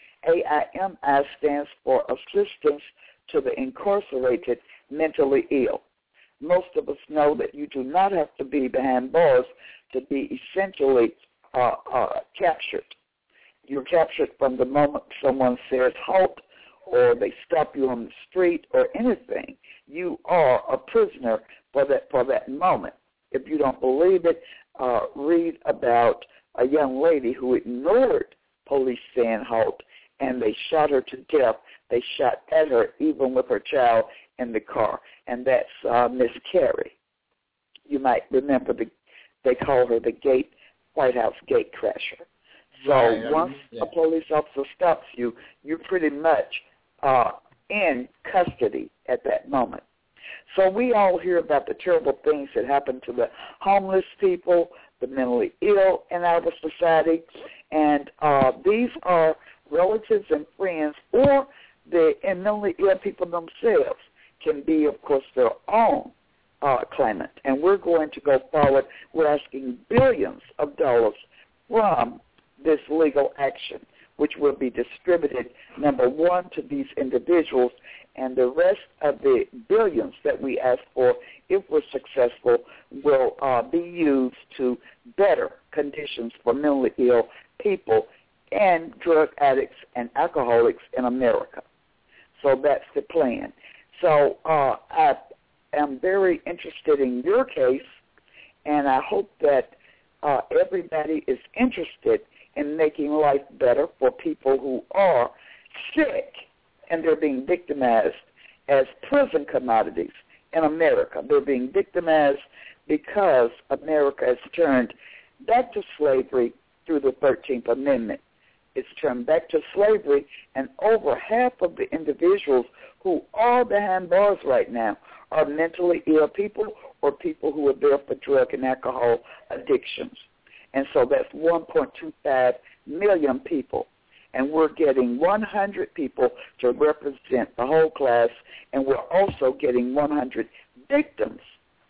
A I M I stands for Assistance to the Incarcerated Mentally Ill. Most of us know that you do not have to be behind bars to be essentially uh, uh, captured. You're captured from the moment someone says halt or they stop you on the street or anything. You are a prisoner for that for that moment. If you don't believe it, uh, read about a young lady who ignored police saying halt, and they shot her to death. They shot at her even with her child in the car, and that's uh, Miss Carey. You might remember the, they call her the gate White House gate crasher. So right, once yeah. a police officer stops you, you're pretty much uh, in custody at that moment. So we all hear about the terrible things that happen to the homeless people, the mentally ill in our society, and uh, these are relatives and friends, or the and mentally ill people themselves can be, of course, their own uh, claimant. And we're going to go forward. We're asking billions of dollars from this legal action, which will be distributed, number one, to these individuals, and the rest of the billions that we ask for, if we're successful, will uh, be used to better conditions for mentally ill people and drug addicts and alcoholics in America. So that's the plan. So uh, I am very interested in your case, and I hope that uh, everybody is interested in making life better for people who are sick and they're being victimized as prison commodities in America. They're being victimized because America has turned back to slavery through the thirteenth Amendment. It's turned back to slavery, and over half of the individuals who are behind bars right now are mentally ill people or people who are there for drug and alcohol addictions. And so that's one point two five million people. And we're getting one hundred people to represent the whole class, and we're also getting one hundred victims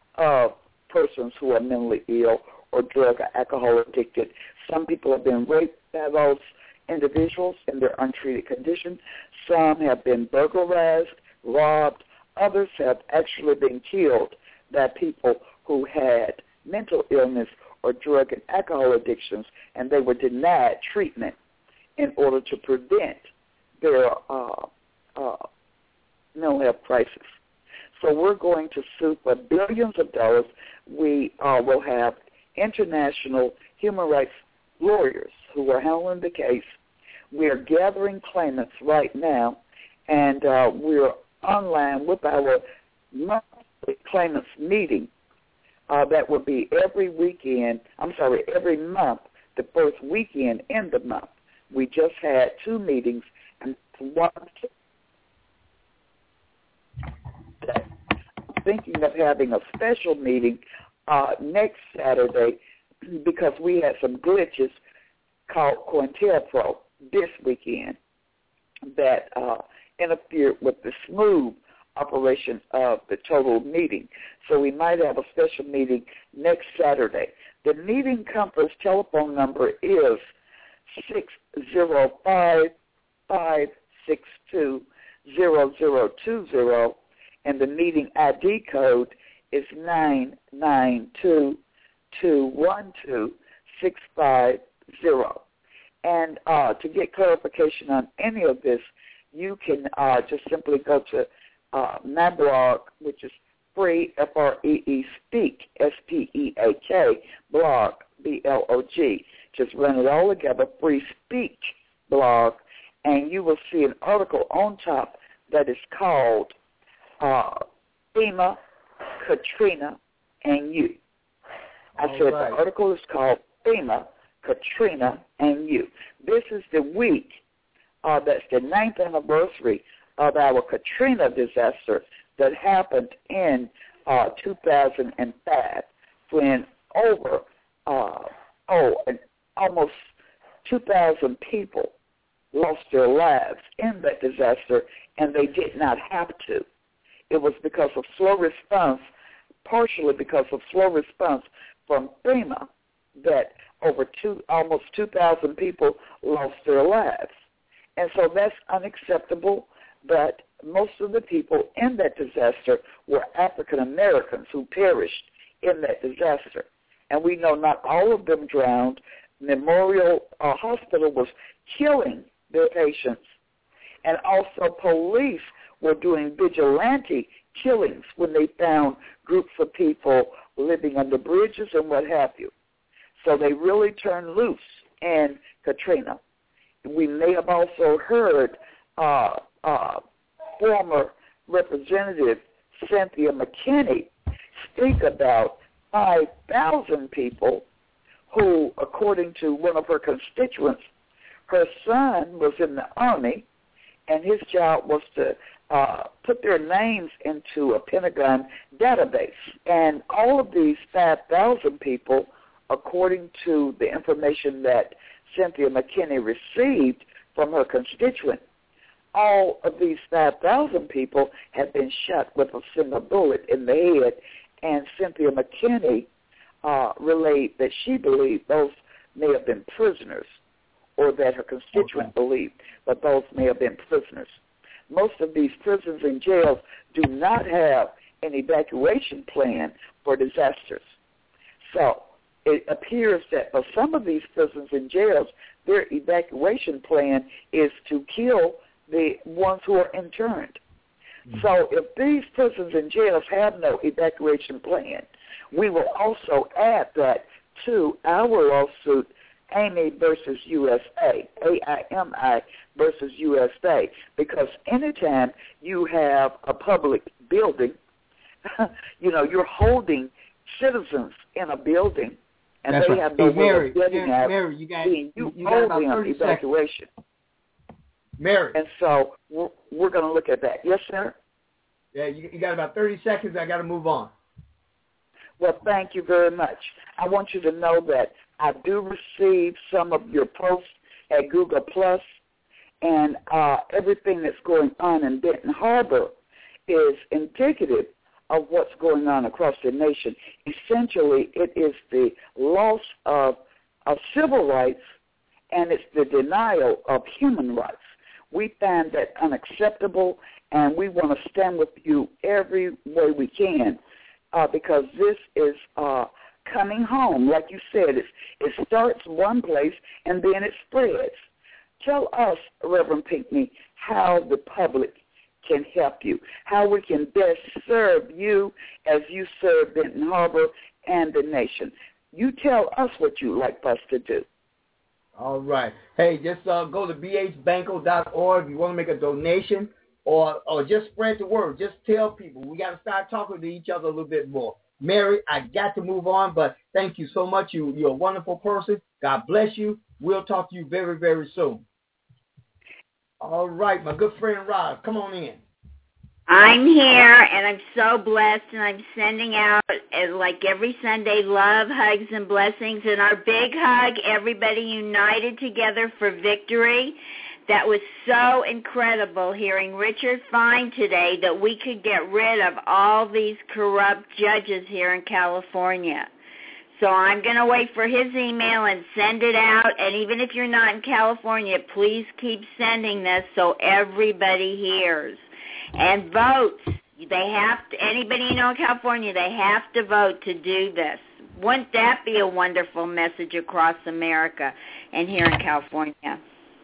of persons who are mentally ill or drug or alcohol addicted. Some people have been raped by those individuals in their untreated condition. Some have been burglarized, robbed. Others have actually been killed by people who had mental illness or drug and alcohol addictions, and they were denied treatment in order to prevent their uh, uh, mental health crisis. So we're going to sue for billions of dollars. We uh, will have international human rights lawyers who are handling the case. We are gathering claimants right now, and uh, we're online with our monthly claimants meeting Uh, that would be every weekend, I'm sorry, every month, the first weekend in the month. We just had two meetings, and one thinking of having a special meeting uh, next Saturday because we had some glitches called COINTELPRO this weekend that uh, interfered with the smooth operation of the total meeting. So we might have a special meeting next Saturday. The meeting conference telephone number is six zero five, five six two, zero zero two zero, and the meeting I D code is nine nine two, two one two, six five zero. And uh, to get clarification on any of this, you can uh, just simply go to uh, my blog, which is free, F R E E, speak, S P E A K, blog, B L O G. Just run it all together, free speech blog, and you will see an article on top that is called uh, FEMA, Katrina, and You. I all said right. The article is called FEMA, Katrina, and You. This is the week, uh, that's the ninth anniversary of our Katrina disaster that happened in uh, two thousand five when over, uh, oh, and almost two thousand people lost their lives in that disaster, and they did not have to. It was because of slow response, partially because of slow response from FEMA, that over two, almost two thousand people lost their lives. And so that's unacceptable, but most of the people in that disaster were African Americans who perished in that disaster. And we know not all of them drowned. Memorial uh, Hospital was killing their patients. And also police were doing vigilante killings when they found groups of people living under bridges and what have you. So they really turned loose in Katrina. We may have also heard uh, uh, former Representative Cynthia McKinney speak about five thousand people who, according to one of her constituents, her son was in the Army, and his job was to uh, put their names into a Pentagon database. And all of these five thousand people, according to the information that Cynthia McKinney received from her constituent, all of these five thousand people had been shot with a single bullet in the head, and Cynthia McKinney uh, relayed that she believed those may have been prisoners, or that her constituent okay. believed that those may have been prisoners. Most of these prisons and jails do not have an evacuation plan for disasters. So it appears that for some of these prisons and jails, their evacuation plan is to kill the ones who are interned. Mm-hmm. So if these prisons and jails have no evacuation plan, we will also add that to our lawsuit, Amy versus U S A, A I M I versus U S A, because anytime you have a public building, you know, you're holding citizens in a building, and That's they right. have no hey, way Mary, of getting Mary, out. Mary, you got, you, you, you hold got about them thirty evacuation. seconds. Mary. And so we're, we're going to look at that. Yes, sir? Yeah, you, you got about thirty seconds. I got to move on. Well, thank you very much. I want you to know that I do receive some of your posts at Google Plus, and uh, everything that's going on in Benton Harbor is indicative of what's going on across the nation. Essentially, it is the loss of, of civil rights, and it's the denial of human rights. We find that unacceptable, and we want to stand with you every way we can, uh, because this is uh, coming home. Like you said, it's, it starts one place, and then it spreads. Tell us, Reverend Pinckney, how the public can help you, how we can best serve you as you serve Benton Harbor and the nation. You tell us what you'd like us to do. All right. Hey, just uh, go to b h banco dot org if you want to make a donation, or or just spread the word. Just tell people. We got to start talking to each other a little bit more. Mary, I got to move on, but thank you so much. You, you're a wonderful person. God bless you. We'll talk to you very, very soon. All right, my good friend Rob, come on in. I'm here, and I'm so blessed, and I'm sending out, uh, like every Sunday, love, hugs, and blessings. And our big hug, everybody united together for victory. That was so incredible hearing Richard Fine today that we could get rid of all these corrupt judges here in California. So I'm going to wait for his email and send it out. And even if you're not in California, please keep sending this so everybody hears. And vote. They have to, anybody you know in California, they have to vote to do this. Wouldn't that be a wonderful message across America and here in California?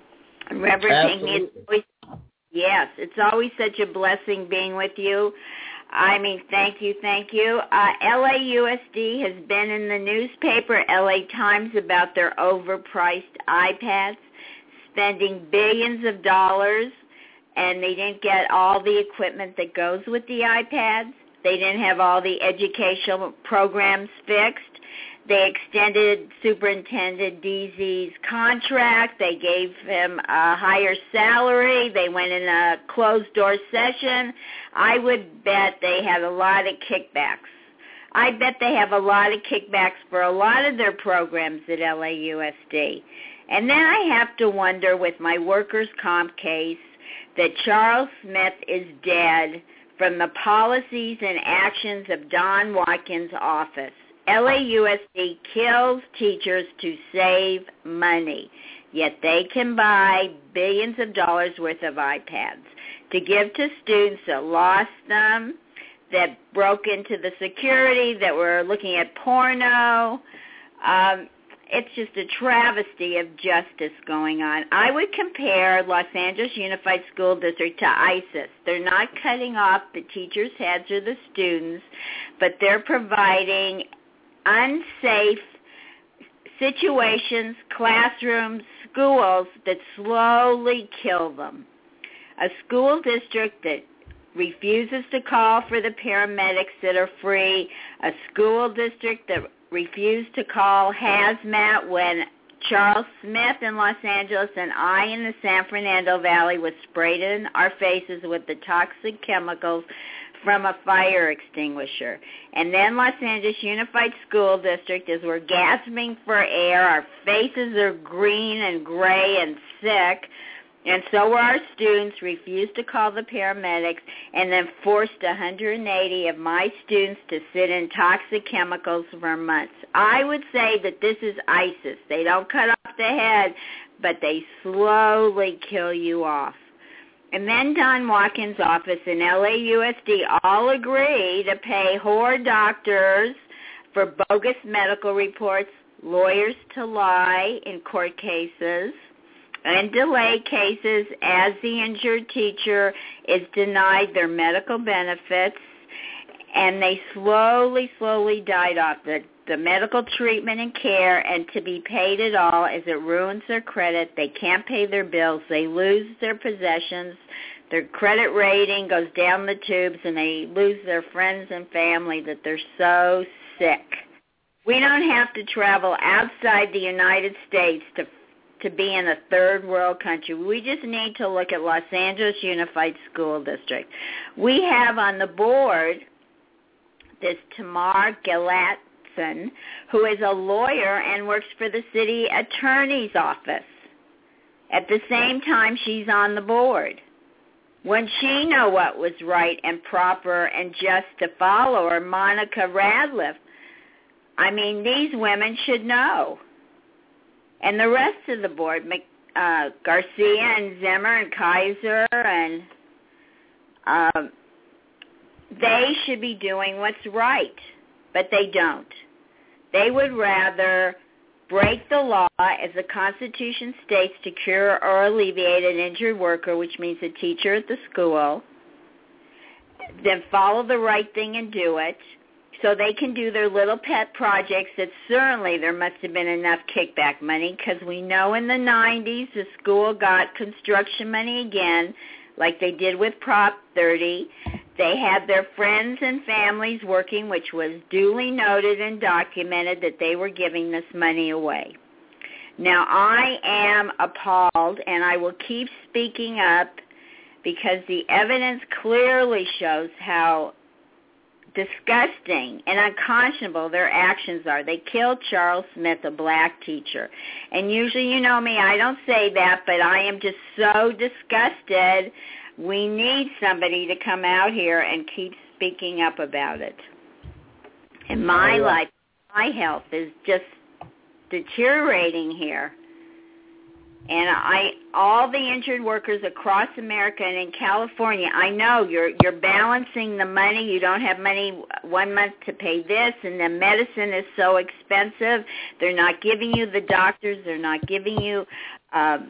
Reverend Pinckney, it's always, yes, it's always such a blessing being with you. I mean, thank you, thank you. Uh, L A U S D has been in the newspaper, L A Times, about their overpriced iPads, spending billions of dollars, and they didn't get all the equipment that goes with the iPads. They didn't have all the educational programs fixed. They extended Superintendent Deasy's contract. They gave him a higher salary. They went in a closed-door session. I would bet they had a lot of kickbacks. I bet they have a lot of kickbacks for a lot of their programs at L A U S D. And then I have to wonder with my workers' comp case that Charles Smith is dead from the policies and actions of Don Watkins' office. L A U S D kills teachers to save money, yet they can buy billions of dollars worth of iPads to give to students that lost them, that broke into the security, that were looking at porno. Um, it's just a travesty of justice going on. I would compare Los Angeles Unified School District to ISIS. They're not cutting off the teachers' heads or the students, but they're providing unsafe situations, classrooms, schools that slowly kill them. A school district that refuses to call for the paramedics that are free, a school district that refused to call hazmat when Charles Smith in Los Angeles and I in the San Fernando Valley was sprayed in our faces with the toxic chemicals from a fire extinguisher. And then Los Angeles Unified School District, as we're gasping for air, our faces are green and gray and sick, and so were our students, refused to call the paramedics, and then forced one hundred eighty of my students to sit in toxic chemicals for months. I would say that this is ISIS. They don't cut off the head, but they slowly kill you off. And then Don Watkins' office and L A U S D all agree to pay whore doctors for bogus medical reports, lawyers to lie in court cases, and delay cases as the injured teacher is denied their medical benefits, and they slowly, slowly died off the, the medical treatment and care, and to be paid at all as it ruins their credit. They can't pay their bills. They lose their possessions. Their credit rating goes down the tubes, and they lose their friends and family that they're so sick. We don't have to travel outside the United States to to be in a third world country. We just need to look at Los Angeles Unified School District. We have on the board this Tamar Galatson, who is a lawyer and works for the city attorney's office. At the same time, she's on the board. When she know what was right and proper and just to follow, or Monica Radliff, I mean, these women should know. And the rest of the board, uh, Garcia and Zimmer and Kaiser, and um, they should be doing what's right, but they don't. They would rather break the law, as the Constitution states, to cure or alleviate an injured worker, which means a teacher at the school, than follow the right thing and do it, so they can do their little pet projects that certainly there must have been enough kickback money, because we know in the nineties the school got construction money again, like they did with Prop thirty. They had their friends and families working, which was duly noted and documented that they were giving this money away. Now, I am appalled, and I will keep speaking up because the evidence clearly shows how disgusting and unconscionable their actions are. They killed Charles Smith, a black teacher. And usually, you know me, I don't say that, but I am just so disgusted. We need somebody to come out here and keep speaking up about it. And my oh, yeah. life, my health is just deteriorating here. And I, all the injured workers across America and in California, I know you're you're balancing the money. You don't have money one month to pay this, and the medicine is so expensive. They're not giving you the doctors. They're not giving you um,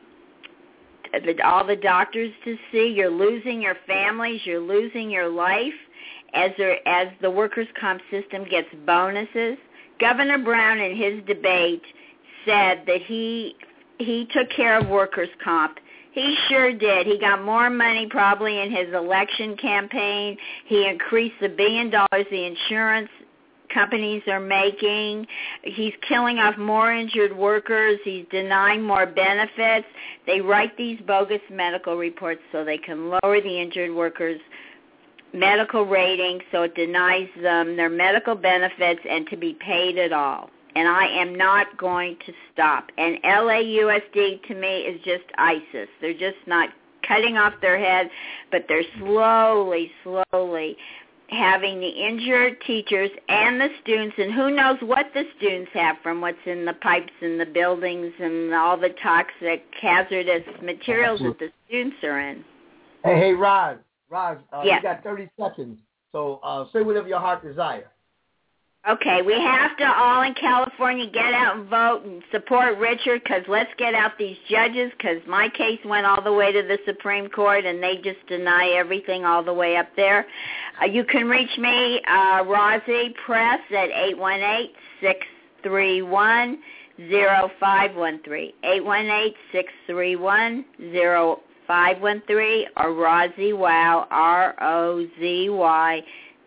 the, all the doctors to see. You're losing your families. You're losing your life as there, as the workers' comp system gets bonuses. Governor Brown in his debate said that he he took care of workers' comp. He sure did. He got more money probably in his election campaign. He increased the billion dollars the insurance companies are making. He's killing off more injured workers. He's denying more benefits. They write these bogus medical reports so they can lower the injured workers' medical rating, so it denies them their medical benefits and to be paid at all. And I am not going to stop. And L A U S D to me is just ISIS. They're just not cutting off their head, but they're slowly, slowly having the injured teachers and the students, and who knows what the students have from what's in the pipes in the buildings and all the toxic, hazardous materials that the students are in. Hey, hey, Roz, Roz, uh, yeah. you got thirty seconds, so uh, say whatever your heart desires. Okay, we have to all in California get out and vote and support Richard, because let's get out these judges, because my case went all the way to the Supreme Court and they just deny everything all the way up there. Uh, you can reach me, uh, Rosie Press, at eight one eight, six three one, zero five one three, eight one eight, six three one, zero five one three, or Rosie Wow, R O Z Y,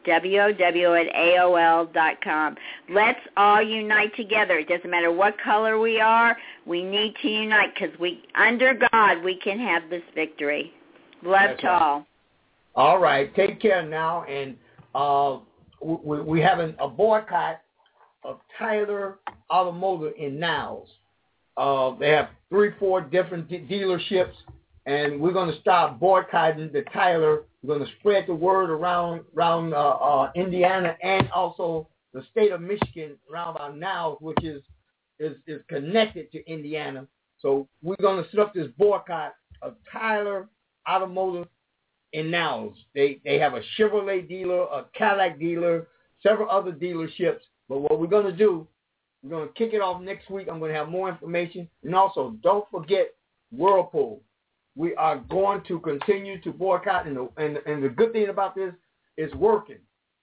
W O W at A O L dot com. Let's all unite together. It doesn't matter what color we are. We need to unite, because we, under God, we can have this victory. Love That's to right. all. All right. Take care now. And uh, we, we have an, a boycott of Tyler Automotive in Niles. Uh, they have three, four different de- dealerships, and we're going to start boycotting the Tyler. We're going to spread the word around around uh, uh, Indiana and also the state of Michigan around our Niles, which is, is is connected to Indiana. So we're going to set up this boycott of Tyler Automotive in Niles. They they have a Chevrolet dealer, a Cadillac dealer, several other dealerships. But what we're going to do, we're going to kick it off next week. I'm going to have more information. And also, don't forget Whirlpool. We are going to continue to boycott, and the, and, and the good thing about this is working.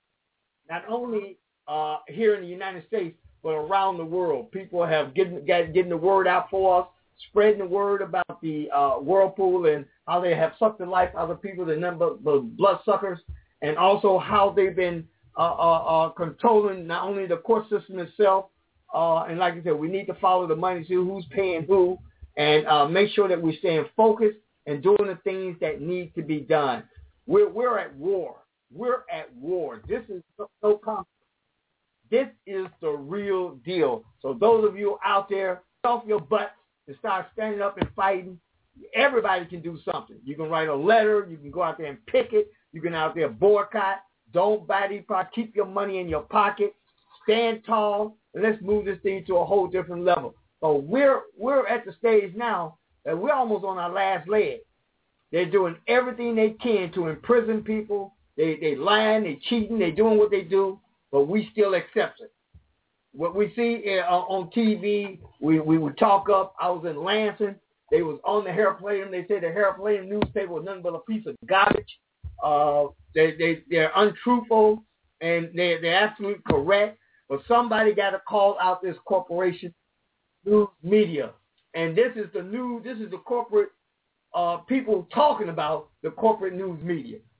Not only uh, here in the United States, but around the world. People have getting, get, getting the word out for us, spreading the word about the uh, Whirlpool and how they have sucked the life out of people, the number of blood suckers, and also how they've been uh, uh, uh, controlling not only the court system itself, uh, and like I said, we need to follow the money, see who's paying who, and uh, make sure that we're staying focused and doing the things that need to be done. We're we're at war. We're at war. This is no, no conflict. This is the real deal. So those of you out there, get off your butts and start standing up and fighting. Everybody can do something. You can write a letter. You can go out there and picket. You can out there boycott. Don't buy these products. Keep your money in your pocket. Stand tall, and let's move this thing to a whole different level. So we're we're at the stage now that we're almost on our last leg. They're doing everything they can to imprison people. They they lying, they cheating, they doing what they do, but we still accept it. What we see uh, on T V, we, we would talk up. I was in Lansing. They was on the Herald Palladium. They said the Herald Palladium newspaper was nothing but a piece of garbage. Uh, they, they, they're untruthful, and they, they're absolutely correct. But somebody got to call out this corporation, news media. And this is the new, this is the corporate uh, people talking about the corporate news media.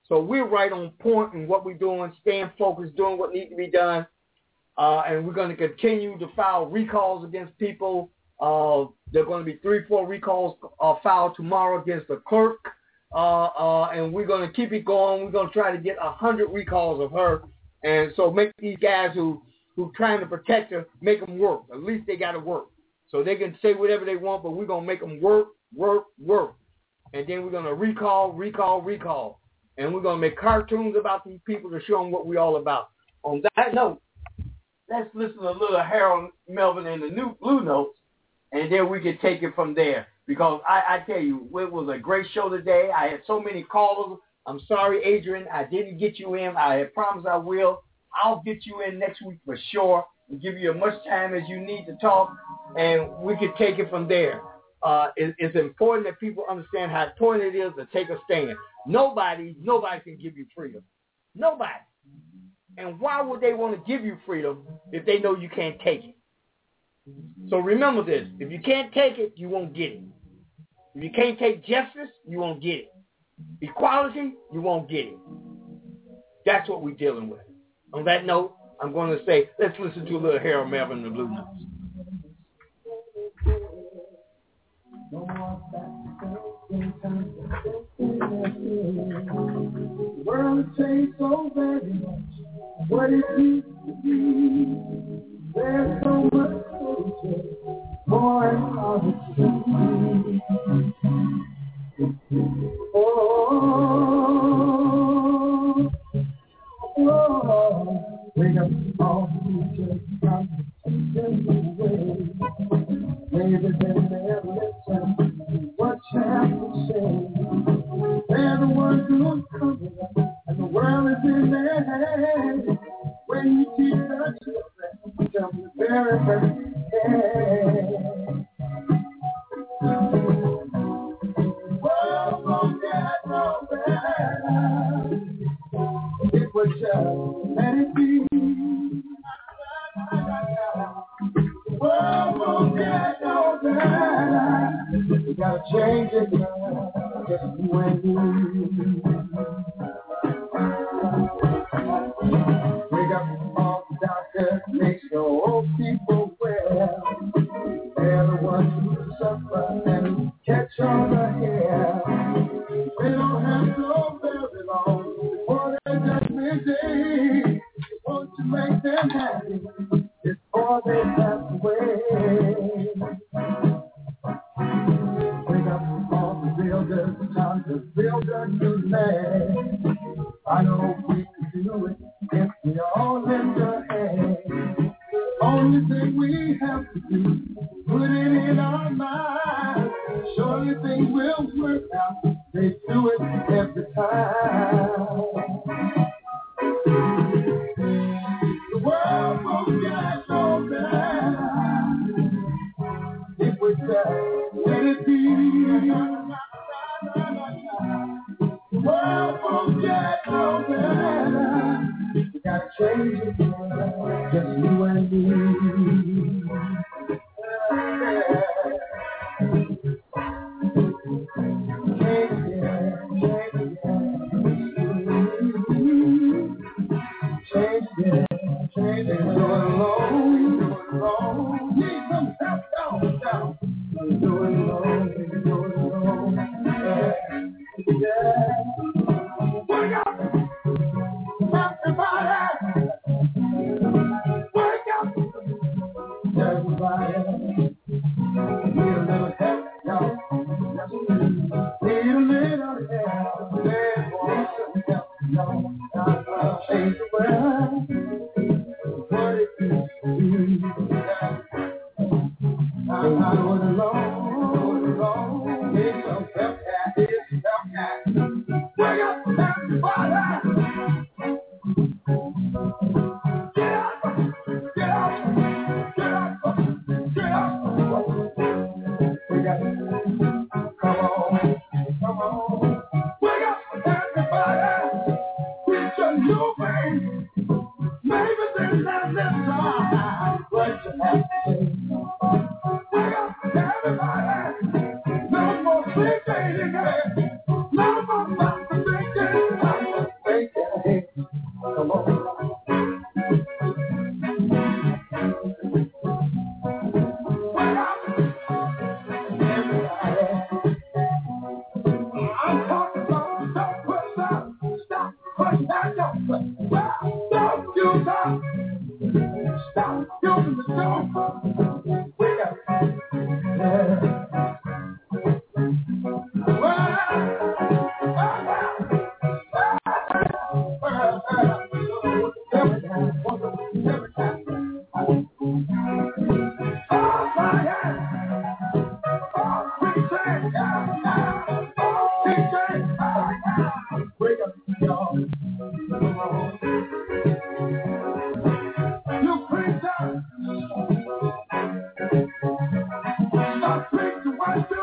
So we're right on point in what we're doing, staying focused, doing what needs to be done. Uh, and we're going to continue to file recalls against people. Uh, there are going to be three, four recalls uh, filed tomorrow against the clerk. Uh, uh, and we're going to keep it going. We're going to try to get one hundred recalls of her. And so make these guys who who trying to protect her, make them work. At least they got to work. So they can say whatever they want, but we're going to make them work, work, work. And then we're going to recall, recall, recall. And we're going to make cartoons about these people to show them what we're all about. On that note, let's listen to a little Harold Melvin and the new Blue Notes, and then we can take it from there. Because I, I tell you, it was a great show today. I had so many callers. I'm sorry, Adrian, I didn't get you in. I had promised I will. I'll get you in next week for sure and give you as much time as you need to talk, and we can take it from there. Uh, it, it's important that people understand how important it is to take a stand. Nobody, nobody can give you freedom. Nobody. And why would they want to give you freedom if they know you can't take it? So remember this. If you can't take it, you won't get it. If you can't take justice, you won't get it. Equality, you won't get it. That's what we're dealing with. On that note, I'm going to say, let's listen to a little Harold Melvin and the Blue Notes. The world changed so very much what it used to be. There's so much hatred, more and harder to see. Oh, oh, bring up all the future from the way. Maybe they never listen to what you have to say. They're the ones who's coming up, and the world is in their hands. When you teach the children, from the very first day. World won't get no better. It was just let it be. The world won't get no better. You gotta change it now, just you and me. Wake up all the doctors, make sure old people well. They're the ones who suffer and catch all the hair. They don't have so very long before their judgment day. Won't you make them happy before they pass away? Wake up all the builders, time to build a new land. I know we can do it if we all lend a hand. Only thing we have to do, put it in our minds. Surely things will work out. They do it every time. The world won't get no better if we just let it be. The world won't get no better. We gotta change it, just you and me. Change it, change it, change it, change it. You're alone, you're alone. Need some help down, down. You're alone, you're alone. Yeah, yeah. Wake up, everybody. Wake up, everybody. Need a little help, y'all. Need a little help. There's one help, y'all. I'll change the world. What it is to be. I'm not alone, alone. Need some help, need some help. Wake up, everybody. Get up, get up, get up, get up. We got it. Come on, come on. Wake up, everybody. It's a new way. Maybe this is this time. What you have to say. Wake up, everybody.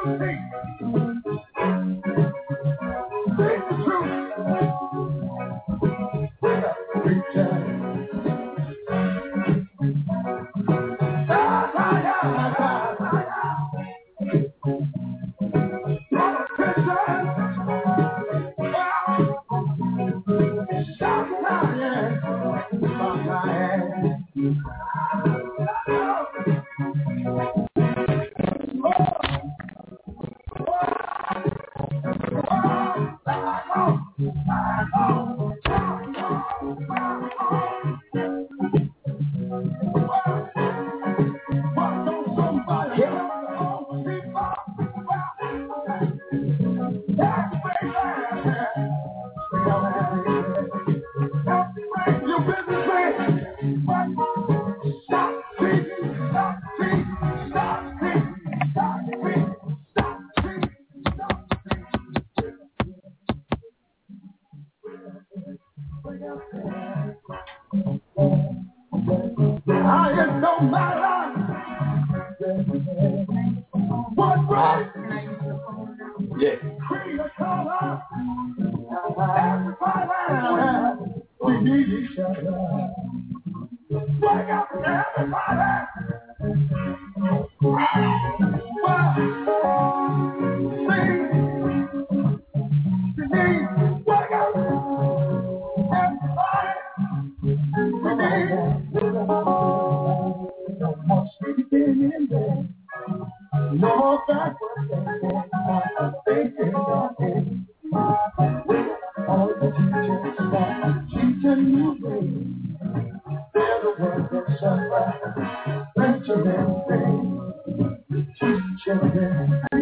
Children,